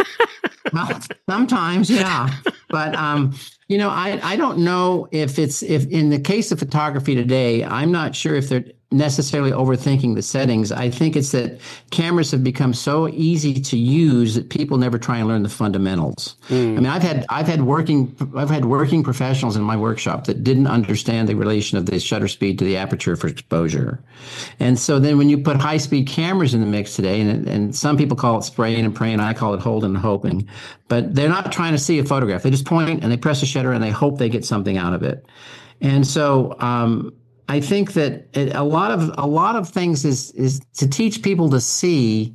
well, sometimes, yeah. But um, you know, I I don't know if it's if in the case of photography today, I'm not sure if they're necessarily overthinking the settings. I think it's that cameras have become so easy to use that people never try and learn the fundamentals. Mm. I mean, I've had I've had working I've had working professionals in my workshop that didn't understand the relation of the shutter speed to the aperture for exposure. And so then when you put high speed cameras in the mix today, and and some people call it spraying and praying, I call it holding and hoping, but they're not trying to see a photograph. They just point and they press a shutter and they hope they get something out of it. And so um I think that a lot of a lot of things is is to teach people to see,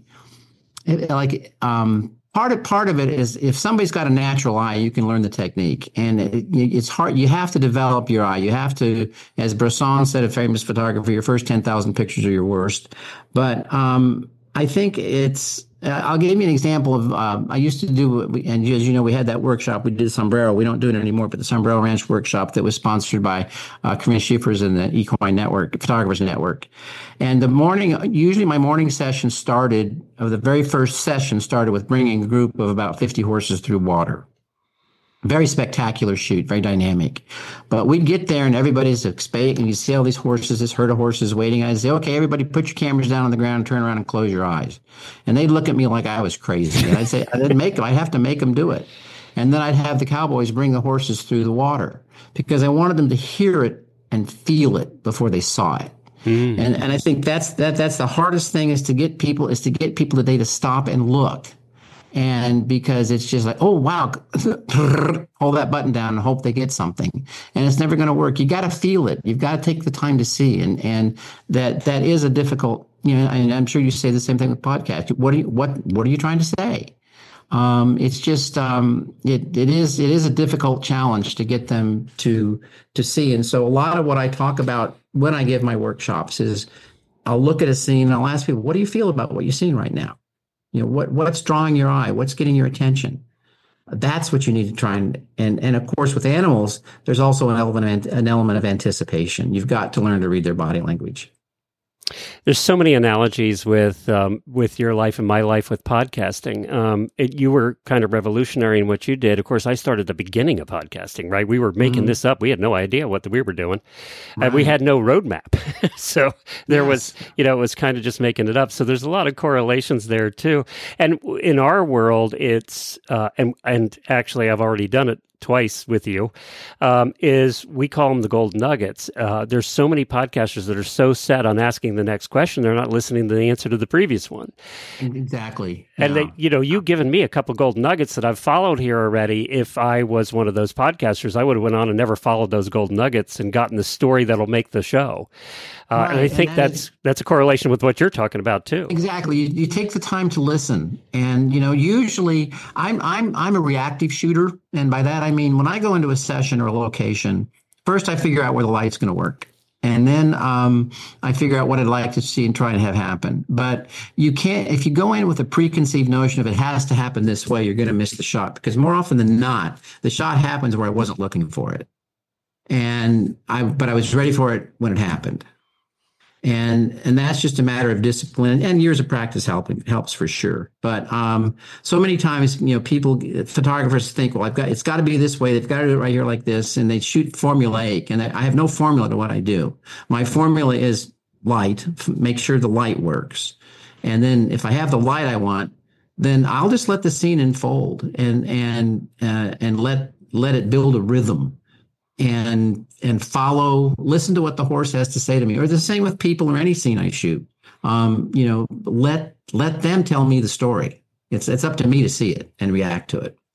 like um, part of part of it is if somebody's got a natural eye, you can learn the technique, and it, it's hard. You have to develop your eye. You have to, as Bresson said, a famous photographer, your first ten thousand pictures are your worst. But um, I think it's. Uh, I'll give you an example of, uh, I used to do, and as you know, we had that workshop, we did Sombrero. We don't do it anymore, but the Sombrero Ranch workshop that was sponsored by uh, Corinne Schieffer's and the Equine Network, Photographers Network. And the morning, usually my morning session started, or the very first session started with bringing a group of about fifty horses through water. Very spectacular shoot, very dynamic. But we'd get there and everybody's expecting, and you see all these horses, this herd of horses waiting. I'd say, okay, everybody put your cameras down on the ground and turn around and close your eyes. And they'd look at me like I was crazy. And I'd say, I didn't make them. I'd have to make them do it. And then I'd have the cowboys bring the horses through the water because I wanted them to hear it and feel it before they saw it. Mm. And and I think that's that that's the hardest thing is to get people is to get people today to stop and look. And because it's just like, oh, wow, hold that button down and hope they get something. And it's never going to work. You got to feel it. You've got to take the time to see. And and that that is a difficult, you know, and I'm sure you say the same thing with podcasts. What are you, what, what are you trying to say? Um, it's just, um, it, it is, it is a difficult challenge to get them to, to see. And so a lot of what I talk about when I give my workshops is I'll look at a scene and I'll ask people, what do you feel about what you're seeing right now? You know, what what's drawing your eye? What's getting your attention? That's what you need to try and and and of course with animals, there's also an element an element of anticipation. You've got to learn to read their body language. There's so many analogies with um, with your life and my life with podcasting. Um, it, you were kind of revolutionary in what you did. Of course, I started the beginning of podcasting, right? We were making mm-hmm. this up. We had no idea what the, we were doing. Right. And we had no roadmap. So there yes. was, you know, it was kind of just making it up. So there's a lot of correlations there too. And in our world, it's, uh, and, and actually I've already done it twice with you, um, is we call them the golden nuggets. Uh, there's so many podcasters that are so set on asking the next question, they're not listening to the answer to the previous one. Exactly. And yeah. they, you know, you've given me a couple golden nuggets that I've followed here already. If I was one of those podcasters, I would have went on and never followed those golden nuggets and gotten the story that'll make the show. Uh, right. And I think and that that's is, that's a correlation with what you're talking about too. Exactly. You, you take the time to listen, and you know, usually I'm I'm I'm a reactive shooter, and by that I mean when I go into a session or a location, first I figure out where the light's going to work, and then um, I figure out what I'd like to see and try and have happen. But you can't if you go in with a preconceived notion of it has to happen this way, you're going to miss the shot, because more often than not, the shot happens where I wasn't looking for it, and I but I was ready for it when it happened. And and that's just a matter of discipline, and years of practice helping helps for sure. But um, so many times, you know, people, photographers think, well, I've got it's got to be this way. They've got to do it right here like this, and they shoot formulaic. And I have no formula to what I do. My formula is light. Make sure the light works, and then if I have the light I want, then I'll just let the scene unfold and and uh, and let let it build a rhythm. And and follow, listen to what the horse has to say to me, or the same with people or any scene I shoot. Um, you know, let let them tell me the story. It's it's up to me to see it and react to it.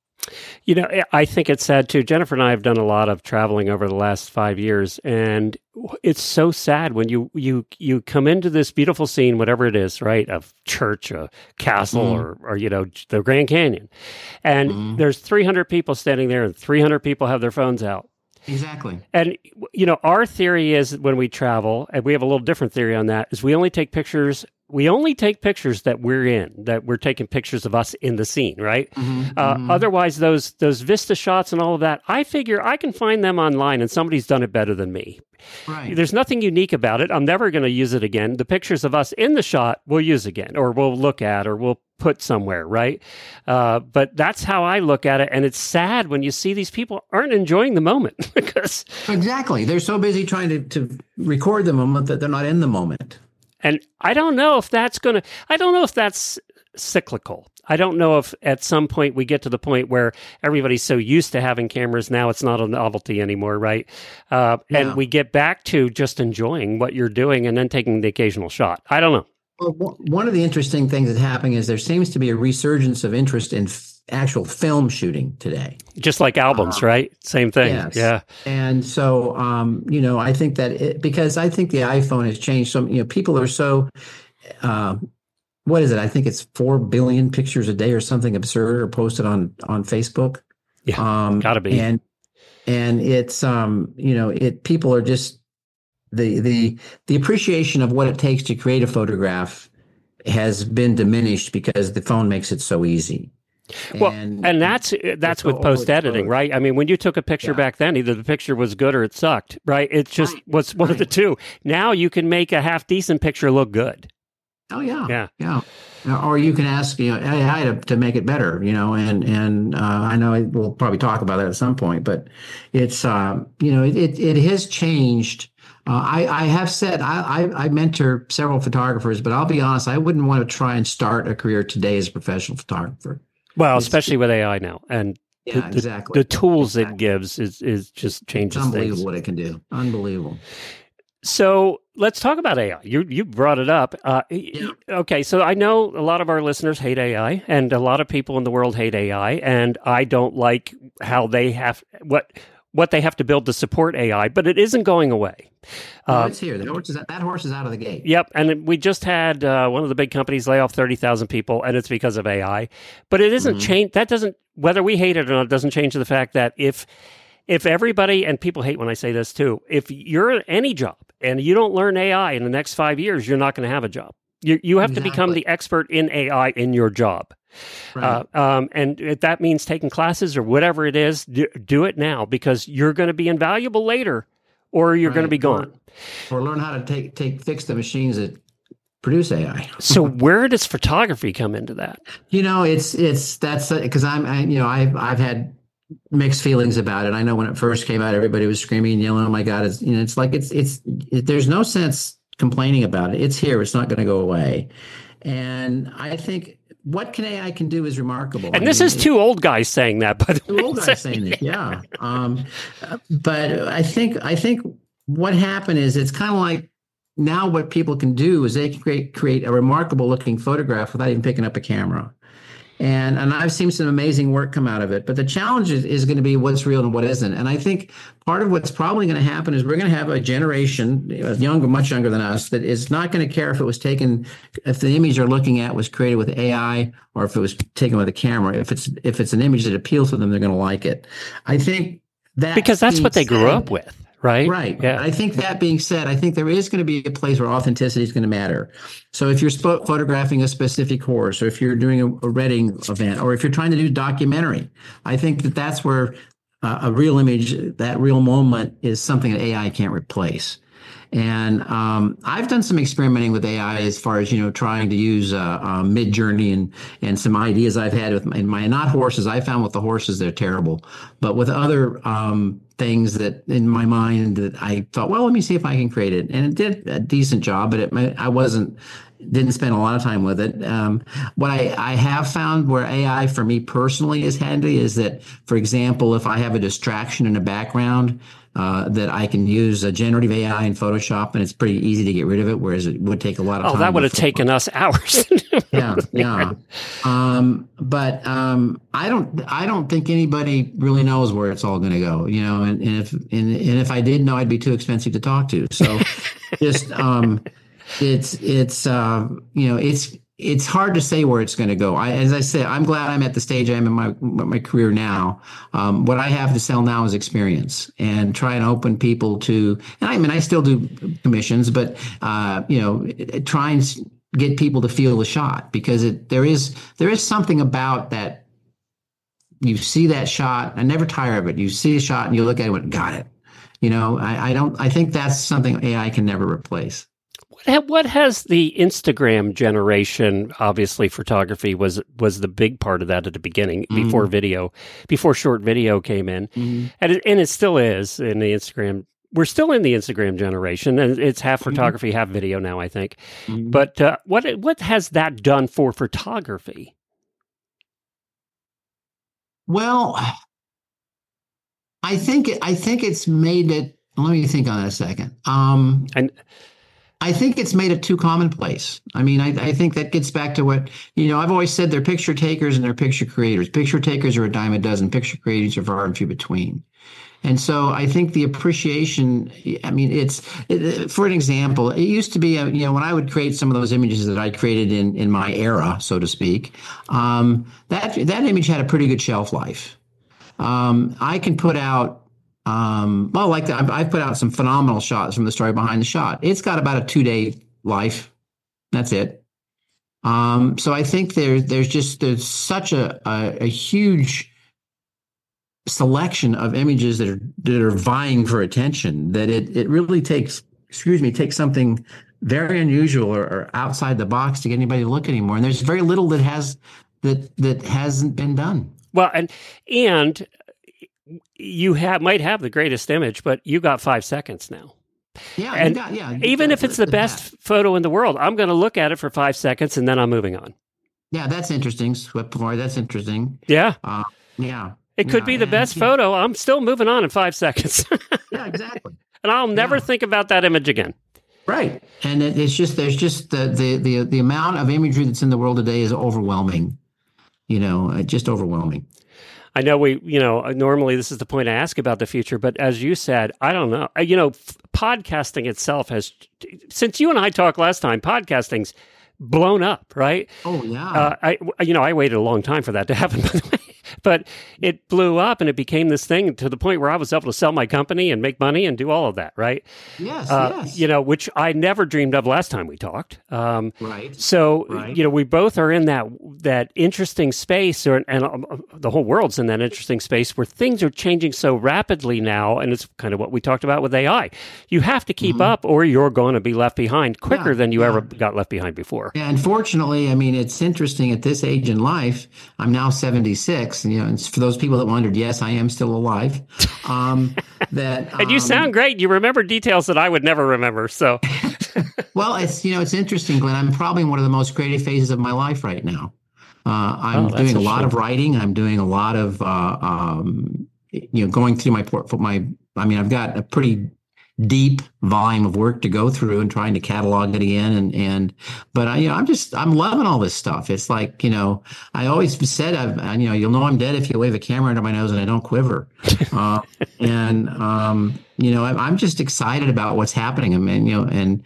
You know, I think it's sad too. Jennifer and I have done a lot of traveling over the last five years, and it's so sad when you you you come into this beautiful scene, whatever it is, right? A church, a castle, mm. or or you know, the Grand Canyon, and mm. there's three hundred people standing there, and three hundred people have their phones out. Exactly. And, you know, our theory is when we travel, and we have a little different theory on that, is we only take pictures, we only take pictures that we're in, that we're taking pictures of us in the scene, right? Mm-hmm, uh, mm-hmm. Otherwise, those those Vista shots and all of that, I figure I can find them online, and somebody's done it better than me. Right. There's nothing unique about it. I'm never going to use it again. The pictures of us in the shot we'll use again, or we'll look at, or we'll put somewhere, right? Uh, but that's how I look at it, and it's sad when you see these people aren't enjoying the moment. because Exactly. They're so busy trying to, to record the moment that they're not in the moment. And I don't know if that's going to, I don't know if that's cyclical. I don't know if at some point we get to the point where everybody's so used to having cameras, now it's not a novelty anymore, right? Uh, yeah. And we get back to just enjoying what you're doing and then taking the occasional shot. I don't know. Well, one of the interesting things that's happening is there seems to be a resurgence of interest in f- actual film shooting today. Just like albums, uh, right? Same thing. Yes. Yeah. And so, um, you know, I think that it, because I think the iPhone has changed. So, you know, people are so, uh, what is it? I think it's four billion pictures a day or something absurd are posted on, on Facebook. Yeah, um, gotta be. And, and it's, um, you know, it, people are just, the, the, the appreciation of what it takes to create a photograph has been diminished because the phone makes it so easy. Well, and, and that's that's with post editing, right? I mean, when you took a picture yeah. back then, either the picture was good or it sucked, right? It just right. was one right. of the two. Now you can make a half decent picture look good. Oh yeah, yeah, yeah. Or you can ask, you know, A I to, to make it better, you know. And and uh, I know we'll probably talk about that at some point, but it's uh, you know, it it, it has changed. Uh, I, I have said I, I, I mentor several photographers, but I'll be honest, I wouldn't want to try and start a career today as a professional photographer. Well, it's, especially with A I now, and yeah, the, exactly. the tools exactly. it gives is is just changes it's unbelievable things. What it can do. Unbelievable. So let's talk about A I. You you brought it up. Uh, yeah. Okay, so I know a lot of our listeners hate A I, and a lot of people in the world hate A I, and I don't like how they have what. what they have to build to support A I, but it isn't going away. Oh, uh, it's here. The horse is, that horse is out of the gate. Yep, and we just had uh, one of the big companies lay off thirty thousand people, and it's because of A I. But it isn't mm-hmm. change. That doesn't, whether we hate it or not, doesn't change the fact that if if everybody, and people hate when I say this too, if you're in any job and you don't learn A I in the next five years, you're not going to have a job. You you have exactly. to become the expert in A I in your job. Right. Uh, um, and if that means taking classes or whatever it is, do, do it now, because you're going to be invaluable later or you're Right. going to be gone. Or, or learn how to take take fix the machines that produce A I. So where does photography come into that? You know, it's it's that's because I'm I, you know I've I've had mixed feelings about it. I know when it first came out, everybody was screaming and yelling, "Oh my God!" It's you know, it's like it's it's it, there's no sense complaining about it. It's here. It's not going to go away. And I think what can A I can do is remarkable. And I this mean, is two old guys saying that, by the way. Two old guys saying this, yeah. Um, but I think I think what happened is it's kind of like now what people can do is they can create create a remarkable looking photograph without even picking up a camera. And and I've seen some amazing work come out of it. But the challenge is, is going to be what's real and what isn't. And I think part of what's probably going to happen is we're going to have a generation, younger, much younger than us, that is not going to care if it was taken, if the image they're looking at was created with A I or if it was taken with a camera. If it's if it's an image that appeals to them, they're going to like it. I think that Because that's what they said, grew up with. Right. Right. Yeah. I think that being said, I think there is going to be a place where authenticity is going to matter. So if you're sp- photographing a specific horse, or if you're doing a, a Reading event, or if you're trying to do documentary, I think that that's where uh, a real image, that real moment, is something that A I can't replace. And um, I've done some experimenting with A I as far as, you know, trying to use uh, uh, Midjourney and and some ideas I've had with my, in my not horses. I found with the horses they're terrible, but with other um, things that in my mind that I thought, well, let me see if I can create it, and it did a decent job. But it, I wasn't didn't spend a lot of time with it. Um, what I, I have found where A I for me personally is handy is that, for example, if I have a distraction in the background, uh, that I can use a generative A I in Photoshop, and it's pretty easy to get rid of it, whereas it would take a lot of Oh, time. that would have before. taken us hours. yeah, yeah. Um, but um, I don't, I don't think anybody really knows where it's all going to go, you know. And, and if, and, and if I did know, I'd be too expensive to talk to. So, just, um, it's, it's, uh, you know, it's, it's hard to say where it's going to go. I, as I said, I'm glad I'm at the stage I'm in my my career now. Um, what I have to sell now is experience, and try and open people to. And I mean, I still do commissions, but uh, you know, try and get people to feel the shot, because it there is there is something about that. You see that shot, I never tire of it. You see a shot and you look at it and got it. You know, I, I don't. I think that's something A I can never replace. What has the Instagram generation, obviously photography was was the big part of that at the beginning, mm-hmm. before video, before short video came in. Mm-hmm. And, it, and it still is in the Instagram. We're still in the Instagram generation, and it's half photography, mm-hmm. half video now, I think. Mm-hmm. But uh, what what has that done for photography? Well, I think I think it's made it. Let me think on that a second. Um, and I think it's made it too commonplace. I mean, I, I think that gets back to what, you know, I've always said they're picture takers and they're picture creators. Picture takers are a dime a dozen. Picture creators are far and few between. And so I think the appreciation, I mean, it's, it, for an example, it used to be, a, you know, when I would create some of those images that I created in, in my era, so to speak, um, that, that image had a pretty good shelf life. Um, I can put out, Um, well, like I've, I've put out some phenomenal shots from the story behind the shot. It's got about a two day life. That's it. Um, so I think there's there's just there's such a, a a huge selection of images that are that are vying for attention that it it really takes excuse me takes something very unusual or, or outside the box to get anybody to look anymore. And there's very little that has that that hasn't been done. Well, and and. You have might have the greatest image, but you got five seconds now. Yeah, and you got, yeah. Even if it's the best that. photo in the world, I'm going to look at it for five seconds and then I'm moving on. Yeah, that's interesting. That's interesting. Yeah, uh, yeah. It could yeah, be the and, best yeah. photo. I'm still moving on in five seconds. Yeah, exactly. And I'll never yeah. think about that image again. Right, and it, it's just there's just the, the the the amount of imagery that's in the world today is overwhelming. You know, just overwhelming. I know we, you know, normally this is the point I ask about the future, but as you said, I don't know. You know, f- podcasting itself has, since you and I talked last time, podcasting's blown up, right? Oh, yeah. Uh, I, you know, I waited a long time for that to happen, by the way. But it blew up and it became this thing to the point where I was able to sell my company and make money and do all of that, right? Yes, uh, yes. You know, which I never dreamed of last time we talked. Um, right. So, right. you know, we both are in that that interesting space, or and uh, the whole world's in that interesting space where things are changing so rapidly now, and it's kind of what we talked about with A I. You have to keep mm-hmm. up, or you're going to be left behind quicker yeah, than you yeah. ever got left behind before. Yeah, unfortunately, I mean, it's interesting at this age in life. I'm now seventy-six, and you know, and for those people that wondered, yes, I am still alive. Um, that and you um, sound great. You remember details that I would never remember. So. Well, it's, you know, it's interesting, Glenn. I'm probably in one of the most creative phases of my life right now. Uh, I'm oh, doing a lot shame. of writing. I'm doing a lot of, uh, um, you know, going through my portfolio. My, I mean, I've got a pretty deep volume of work to go through and trying to catalog it again. And, and, but I, you know, I'm just, I'm loving all this stuff. It's like, you know, I always said, I've, you know, you'll know I'm dead if you wave a camera under my nose and I don't quiver. uh, and, um, you know, I'm, I'm just excited about what's happening. I mean, you know, and,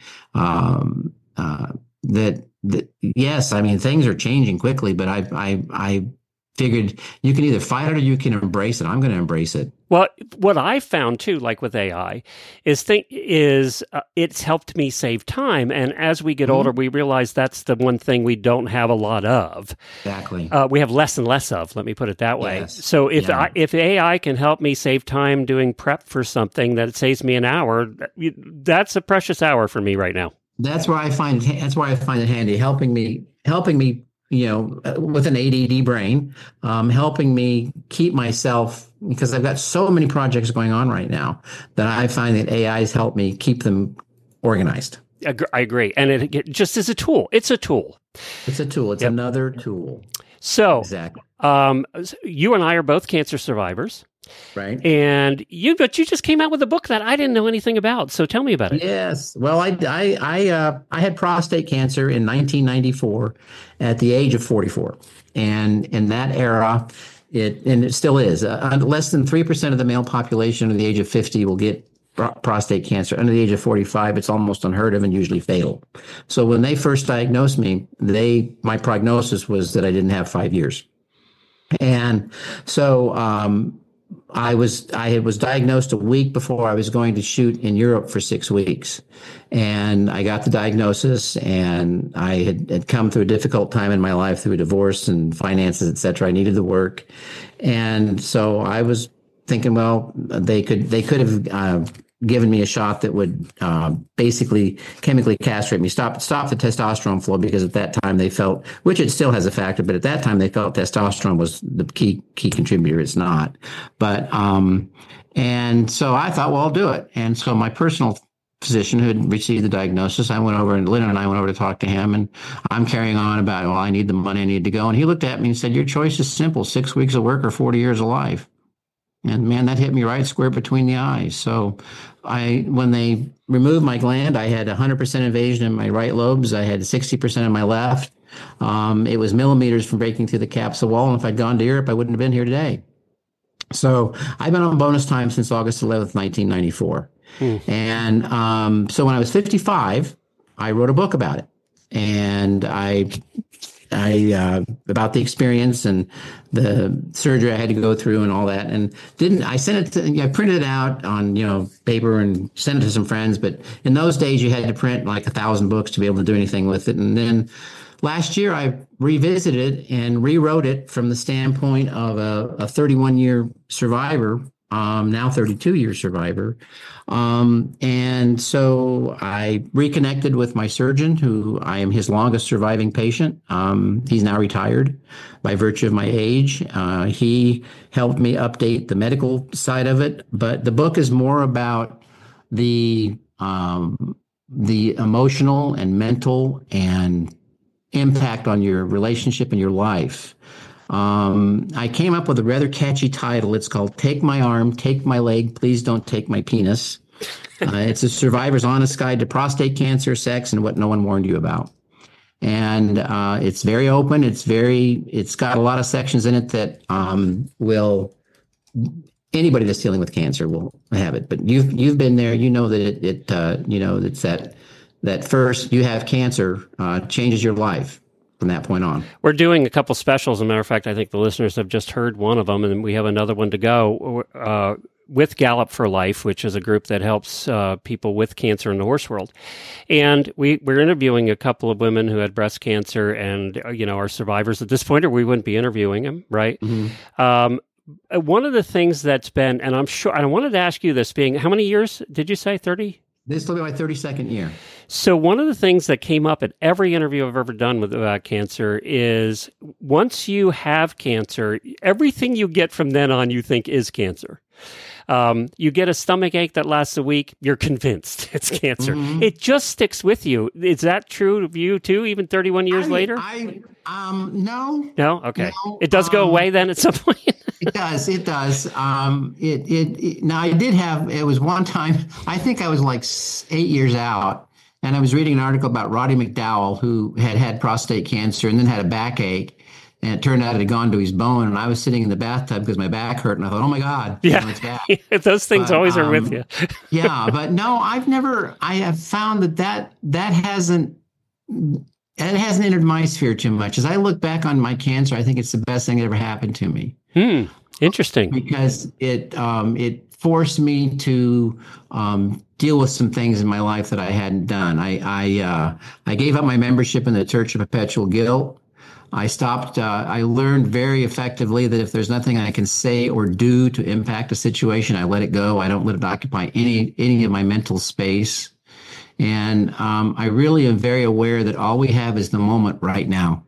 um, uh, that, that, yes, I mean, things are changing quickly, but I, I, I figured you can either fight it or you can embrace it. I'm going to embrace it. Well, what I found too, like with A I, is think is uh, it's helped me save time. And as we get mm-hmm. older, we realize that's the one thing we don't have a lot of. Exactly. Uh, we have less and less of. Let me put it that way. Yes. So if yeah. I, if A I can help me save time doing prep for something that it saves me an hour, that's a precious hour for me right now. That's where I find that's why I find it handy, helping me helping me. you know, with an A D D brain, um, helping me keep myself, because I've got so many projects going on right now that I find that A Is help me keep them organized. I agree. And it, it just is a tool. It's a tool. It's a tool. It's yep. another tool. So, exactly. um, you and I are both cancer survivors. Right. And you, but you just came out with a book that I didn't know anything about. So tell me about it. Yes. Well, I, I, I, uh, I had prostate cancer in nineteen ninety-four at the age of forty-four. And in that era, it, and it still is, uh, less than three percent of the male population under the age of fifty will get prostate cancer. Under the age of forty-five, it's almost unheard of and usually fatal. So when they first diagnosed me, they, my prognosis was that I didn't have five years. And so, um, I was I was diagnosed a week before I was going to shoot in Europe for six weeks. And I got the diagnosis, and I had, had come through a difficult time in my life through a divorce and finances, et cetera. I needed the work. And so I was thinking, well, they could they could have uh, given me a shot that would uh, basically chemically castrate me, stop stop the testosterone flow, because at that time they felt, which it still has a factor, but at that time they felt testosterone was the key key contributor. It's not. But um, and so I thought, well, I'll do it. And so my personal physician who had received the diagnosis, I went over, and Lynn and I went over to talk to him, and I'm carrying on about, well, I need the money, I need to go. And he looked at me and said, your choice is simple: six weeks of work or forty years of life. And man, that hit me right square between the eyes. So I, when they removed my gland, I had one hundred percent invasion in my right lobes. I had sixty percent in my left. Um, it was millimeters from breaking through the capsule wall. And if I'd gone to Europe, I wouldn't have been here today. So I've been on bonus time since August eleventh, nineteen ninety-four. Hmm. And um, so when I was fifty-five, I wrote a book about it. And I... I uh, about the experience and the surgery I had to go through and all that, and didn't I sent it to, I printed it out on, you know, paper and sent it to some friends. But in those days, you had to print like a thousand books to be able to do anything with it. And then last year, I revisited it and rewrote it from the standpoint of a thirty-one year survivor. Um, now thirty-two year survivor. Um, and so I reconnected with my surgeon, who I am his longest surviving patient. Um, he's now retired by virtue of my age. Uh, he helped me update the medical side of it, but the book is more about the, um, the emotional and mental and impact on your relationship and your life. Um, I came up with a rather catchy title. It's called Take My Arm, Take My Leg, Please Don't Take My Penis. Uh, it's a survivor's honest guide to prostate cancer, sex, and what no one warned you about. And uh, it's very open. It's very, it's got a lot of sections in it that um, will, anybody that's dealing with cancer will have it. But you've, you've been there. You know that it, it uh, you know, it's that, that first you have cancer uh, changes your life. From that point on, we're doing a couple specials. As a matter of fact, I think the listeners have just heard one of them, and we have another one to go. Uh, with Gallup for Life, which is a group that helps uh, people with cancer in the horse world. And we, we're interviewing a couple of women who had breast cancer and, uh, you know, are survivors at this point, or we wouldn't be interviewing them, right? Mm-hmm. Um, one of the things that's been, and I'm sure, and I wanted to ask you this, being, how many years did you say, thirty? This will be my thirty-second year. So one of the things that came up at every interview I've ever done with about cancer is once you have cancer, everything you get from then on you think is cancer. Um, you get a stomach ache that lasts a week, you're convinced it's cancer. Mm-hmm. It just sticks with you. Is that true of you too, even thirty-one years I, later? I, um, no. No? Okay. No, it does go um, away then at some point? It does. It does. Um, it, it, it, now, I did have, it was one time, I think I was like eight years out, and I was reading an article about Roddy McDowell, who had had prostate cancer and then had a backache. And it turned out it had gone to his bone. And I was sitting in the bathtub because my back hurt. And I thought, oh, my God. Yeah. You know, it's back. Those things but, always um, are with you. Yeah. But no, I've never, I have found that that, that hasn't, it hasn't entered my sphere too much. As I look back on my cancer, I think it's the best thing that ever happened to me. Hmm. Interesting. Because it um, it forced me to um, deal with some things in my life that I hadn't done. I I, uh, I gave up my membership in the Church of Perpetual Guilt. I stopped. Uh, I learned very effectively that if there's nothing I can say or do to impact a situation, I let it go. I don't let it occupy any any of my mental space. And um, I really am very aware that all we have is the moment right now.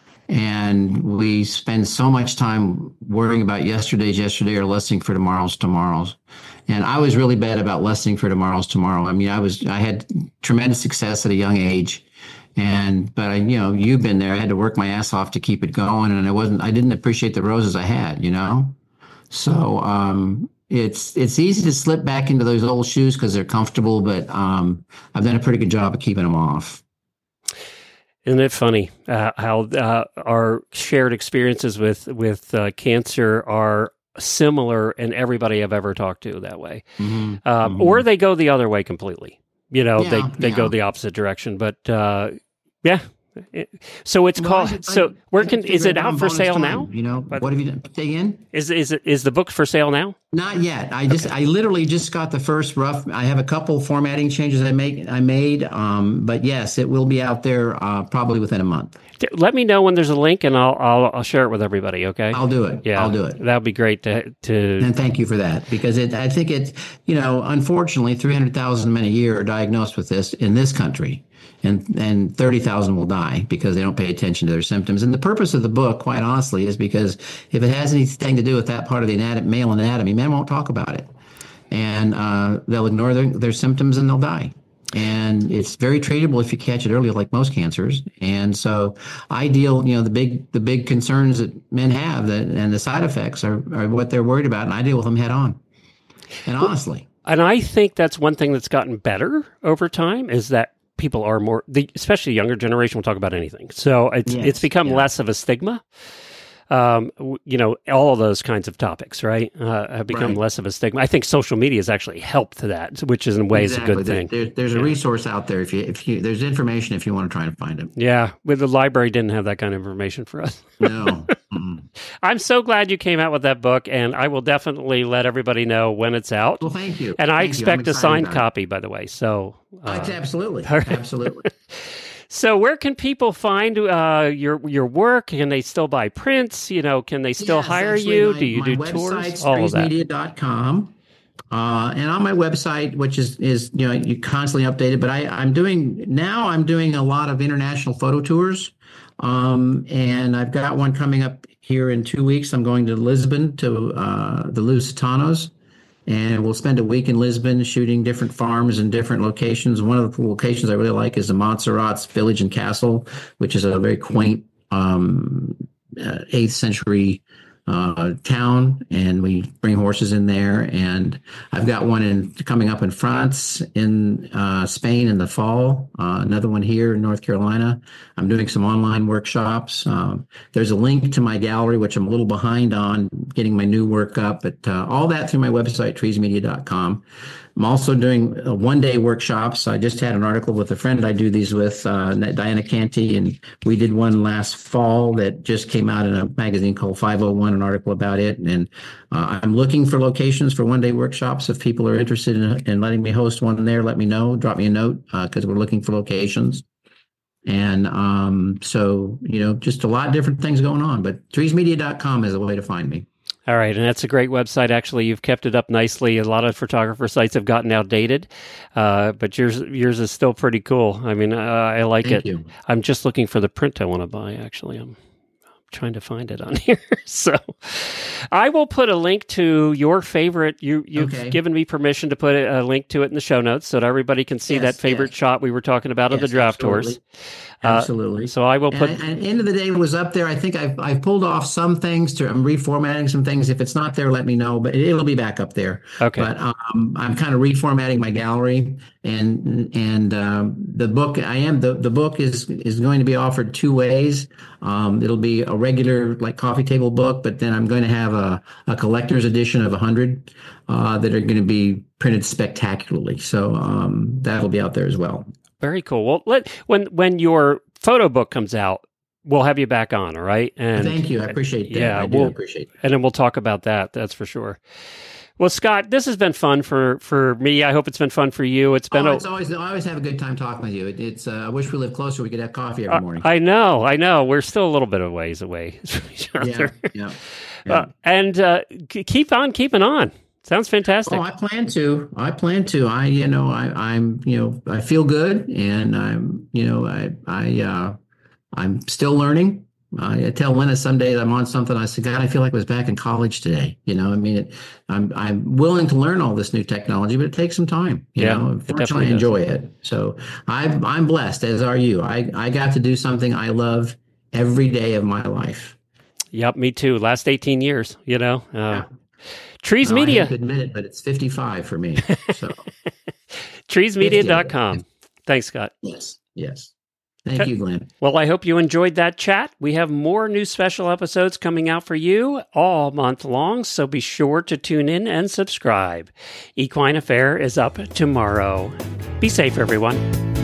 And we spend so much time worrying about yesterday's yesterday or listening for tomorrow's tomorrow's. And I was really bad about listening for tomorrow's tomorrow. I mean, I was I had tremendous success at a young age. And but I, you know, you've been there. I had to work my ass off to keep it going. And I wasn't I didn't appreciate the roses I had, you know. So um, it's it's easy to slip back into those old shoes because they're comfortable. But um, I've done a pretty good job of keeping them off. Isn't it funny uh, how uh, our shared experiences with with uh, cancer are similar in everybody I've ever talked to that way, Mm-hmm. Um, Mm-hmm. or they go the other way completely. You know, Yeah, they they yeah. go the opposite direction. But uh, yeah, It- so it's Well, called. I- I- so where I can figure is it on out for bonus sale time, now? You know, But- what have you done? Say again? Is is it, is the book for sale now? Not yet. I just I literally just got the first rough. I have a couple formatting changes I make I made. Um, but yes, it will be out there uh, probably within a month. D- Let me know when there's a link, and I'll I'll, I'll share it with everybody. Okay. I'll do it. Yeah, I'll do it. That would be great to to. And thank you for that, because it, I think it's, you know, unfortunately, three hundred thousand men a year are diagnosed with this in this country, and, and thirty thousand will die because they don't pay attention to their symptoms. And the purpose of the book, quite honestly, is because if it has anything to do with that part of the anatomy, male anatomy, men won't talk about it. And uh, they'll ignore their, their symptoms and they'll die. And it's very treatable if you catch it early, like most cancers. And so I deal, you know, the big the big concerns that men have that and the side effects are, are what they're worried about. And I deal with them head on. And honestly. And I think that's one thing that's gotten better over time is that people are more, the, especially the younger generation, will talk about anything. So it's Yes, it's become yeah. less of a stigma. Um, w- you know, all of those kinds of topics, right, uh, have become Right. less of a stigma. I think social media has actually helped to that, which is in ways Exactly. a good There- thing. There, there's a Yeah. resource out there if you if you there's information if you want to try and find it. Yeah, with the library didn't have that kind of information for us. No. Mm-mm. I'm so glad you came out with that book, and I will definitely let everybody know when it's out. Well, thank you. And I Thank you. I'm expect a excited signed about it. copy, by the way. So, uh, Oh, absolutely. Absolutely. so where can people find uh, your your work? Can they still buy prints? You know, can they still Yes, hire actually, you? my- Do you my do website's tours? All of that. trees media dot com. Uh, and on my website, which is, is you know, you constantly updated, but I, I'm doing, now I'm doing a lot of international photo tours. Um, and I've got one coming up here in two weeks. I'm going to Lisbon to uh, the Lusitanos. And we'll spend a week in Lisbon shooting different farms and different locations. One of the locations I really like is the Montserrat's Village and Castle, which is a very quaint um, uh, eighth century uh, town. And we bring horses in there. And I've got one in coming up in France, in uh, Spain in the fall, uh, another one here in North Carolina. I'm doing some online workshops. Um, there's a link to my gallery, which I'm a little behind on getting my new work up, but uh, all that through my website, trees media dot com. I'm also doing uh, one-day workshops. I just had an article with a friend I do these with, uh, Diana Canty, and we did one last fall that just came out in a magazine called five oh one, an article about it. And uh, I'm looking for locations for one-day workshops. If people are interested in, in letting me host one there, let me know. Drop me a note because uh, we're looking for locations. And um, so, you know, just a lot of different things going on. But trees media dot com is a way to find me. All right, and that's a great website. Actually, you've kept it up nicely. A lot of photographer sites have gotten outdated, uh, but yours yours is still pretty cool. I mean, uh, I like Thank it. you. I'm just looking for the print I want to buy, actually. I'm trying to find it on here. So I will put a link to your favorite. You, you've Okay. given me permission to put a, a link to it in the show notes so that everybody can see Yes, that favorite yes. shot we were talking about of Yes, the draft absolutely. horse. Absolutely. Uh, so I will put... And, and end of the day, it was up there. I think I've, I've pulled off some things. To I'm reformatting some things. If it's not there, let me know. But it, it'll be back up there. Okay. But um, I'm kind of reformatting my gallery, and and um, the book. I am the the book is is going to be offered two ways. Um, it'll be a regular like coffee table book, but then I'm going to have a, a collector's edition of a hundred uh, that are going to be printed spectacularly. So um, that'll be out there as well. Very cool. Well, let when when your photo book comes out, we'll have you back on, all right? And Thank you. I appreciate that. Yeah, I do we'll, appreciate that. And then we'll talk about that. That's for sure. Well, Scott, this has been fun for, for me. I hope it's been fun for you. It's been Oh, a, it's always I always have a good time talking with you. It, it's uh, I wish we lived closer. We could have coffee every morning. I know, I know. We're still a little bit of ways away from each yeah, other. yeah, yeah. Uh, and uh, k- keep on keeping on. Sounds fantastic. Oh, I plan to. I plan to. I, you know, I, I'm, you know, I feel good, and I'm, you know, I, I, uh, I'm still learning. I, I tell Lena some days I'm on something. I said, God, I feel like I was back in college today. You know, I mean, it, I'm, I'm willing to learn all this new technology, but it takes some time. You Yeah, know, it fortunately, definitely I enjoy it. So I'm, I'm blessed, as are you. I, I got to do something I love every day of my life. Yep, me too. Last eighteen years, you know. Uh, Yeah. Trees No, I Media. hate to admit it, but it's fifty-five for me. So trees media dot com. Thanks, Scott. yes, yes. Thank you, Glenn. Well, I hope you enjoyed that chat. We have more new special episodes coming out for you all month long, so be sure to tune in and subscribe. Equine Affair is up tomorrow. Be safe, everyone.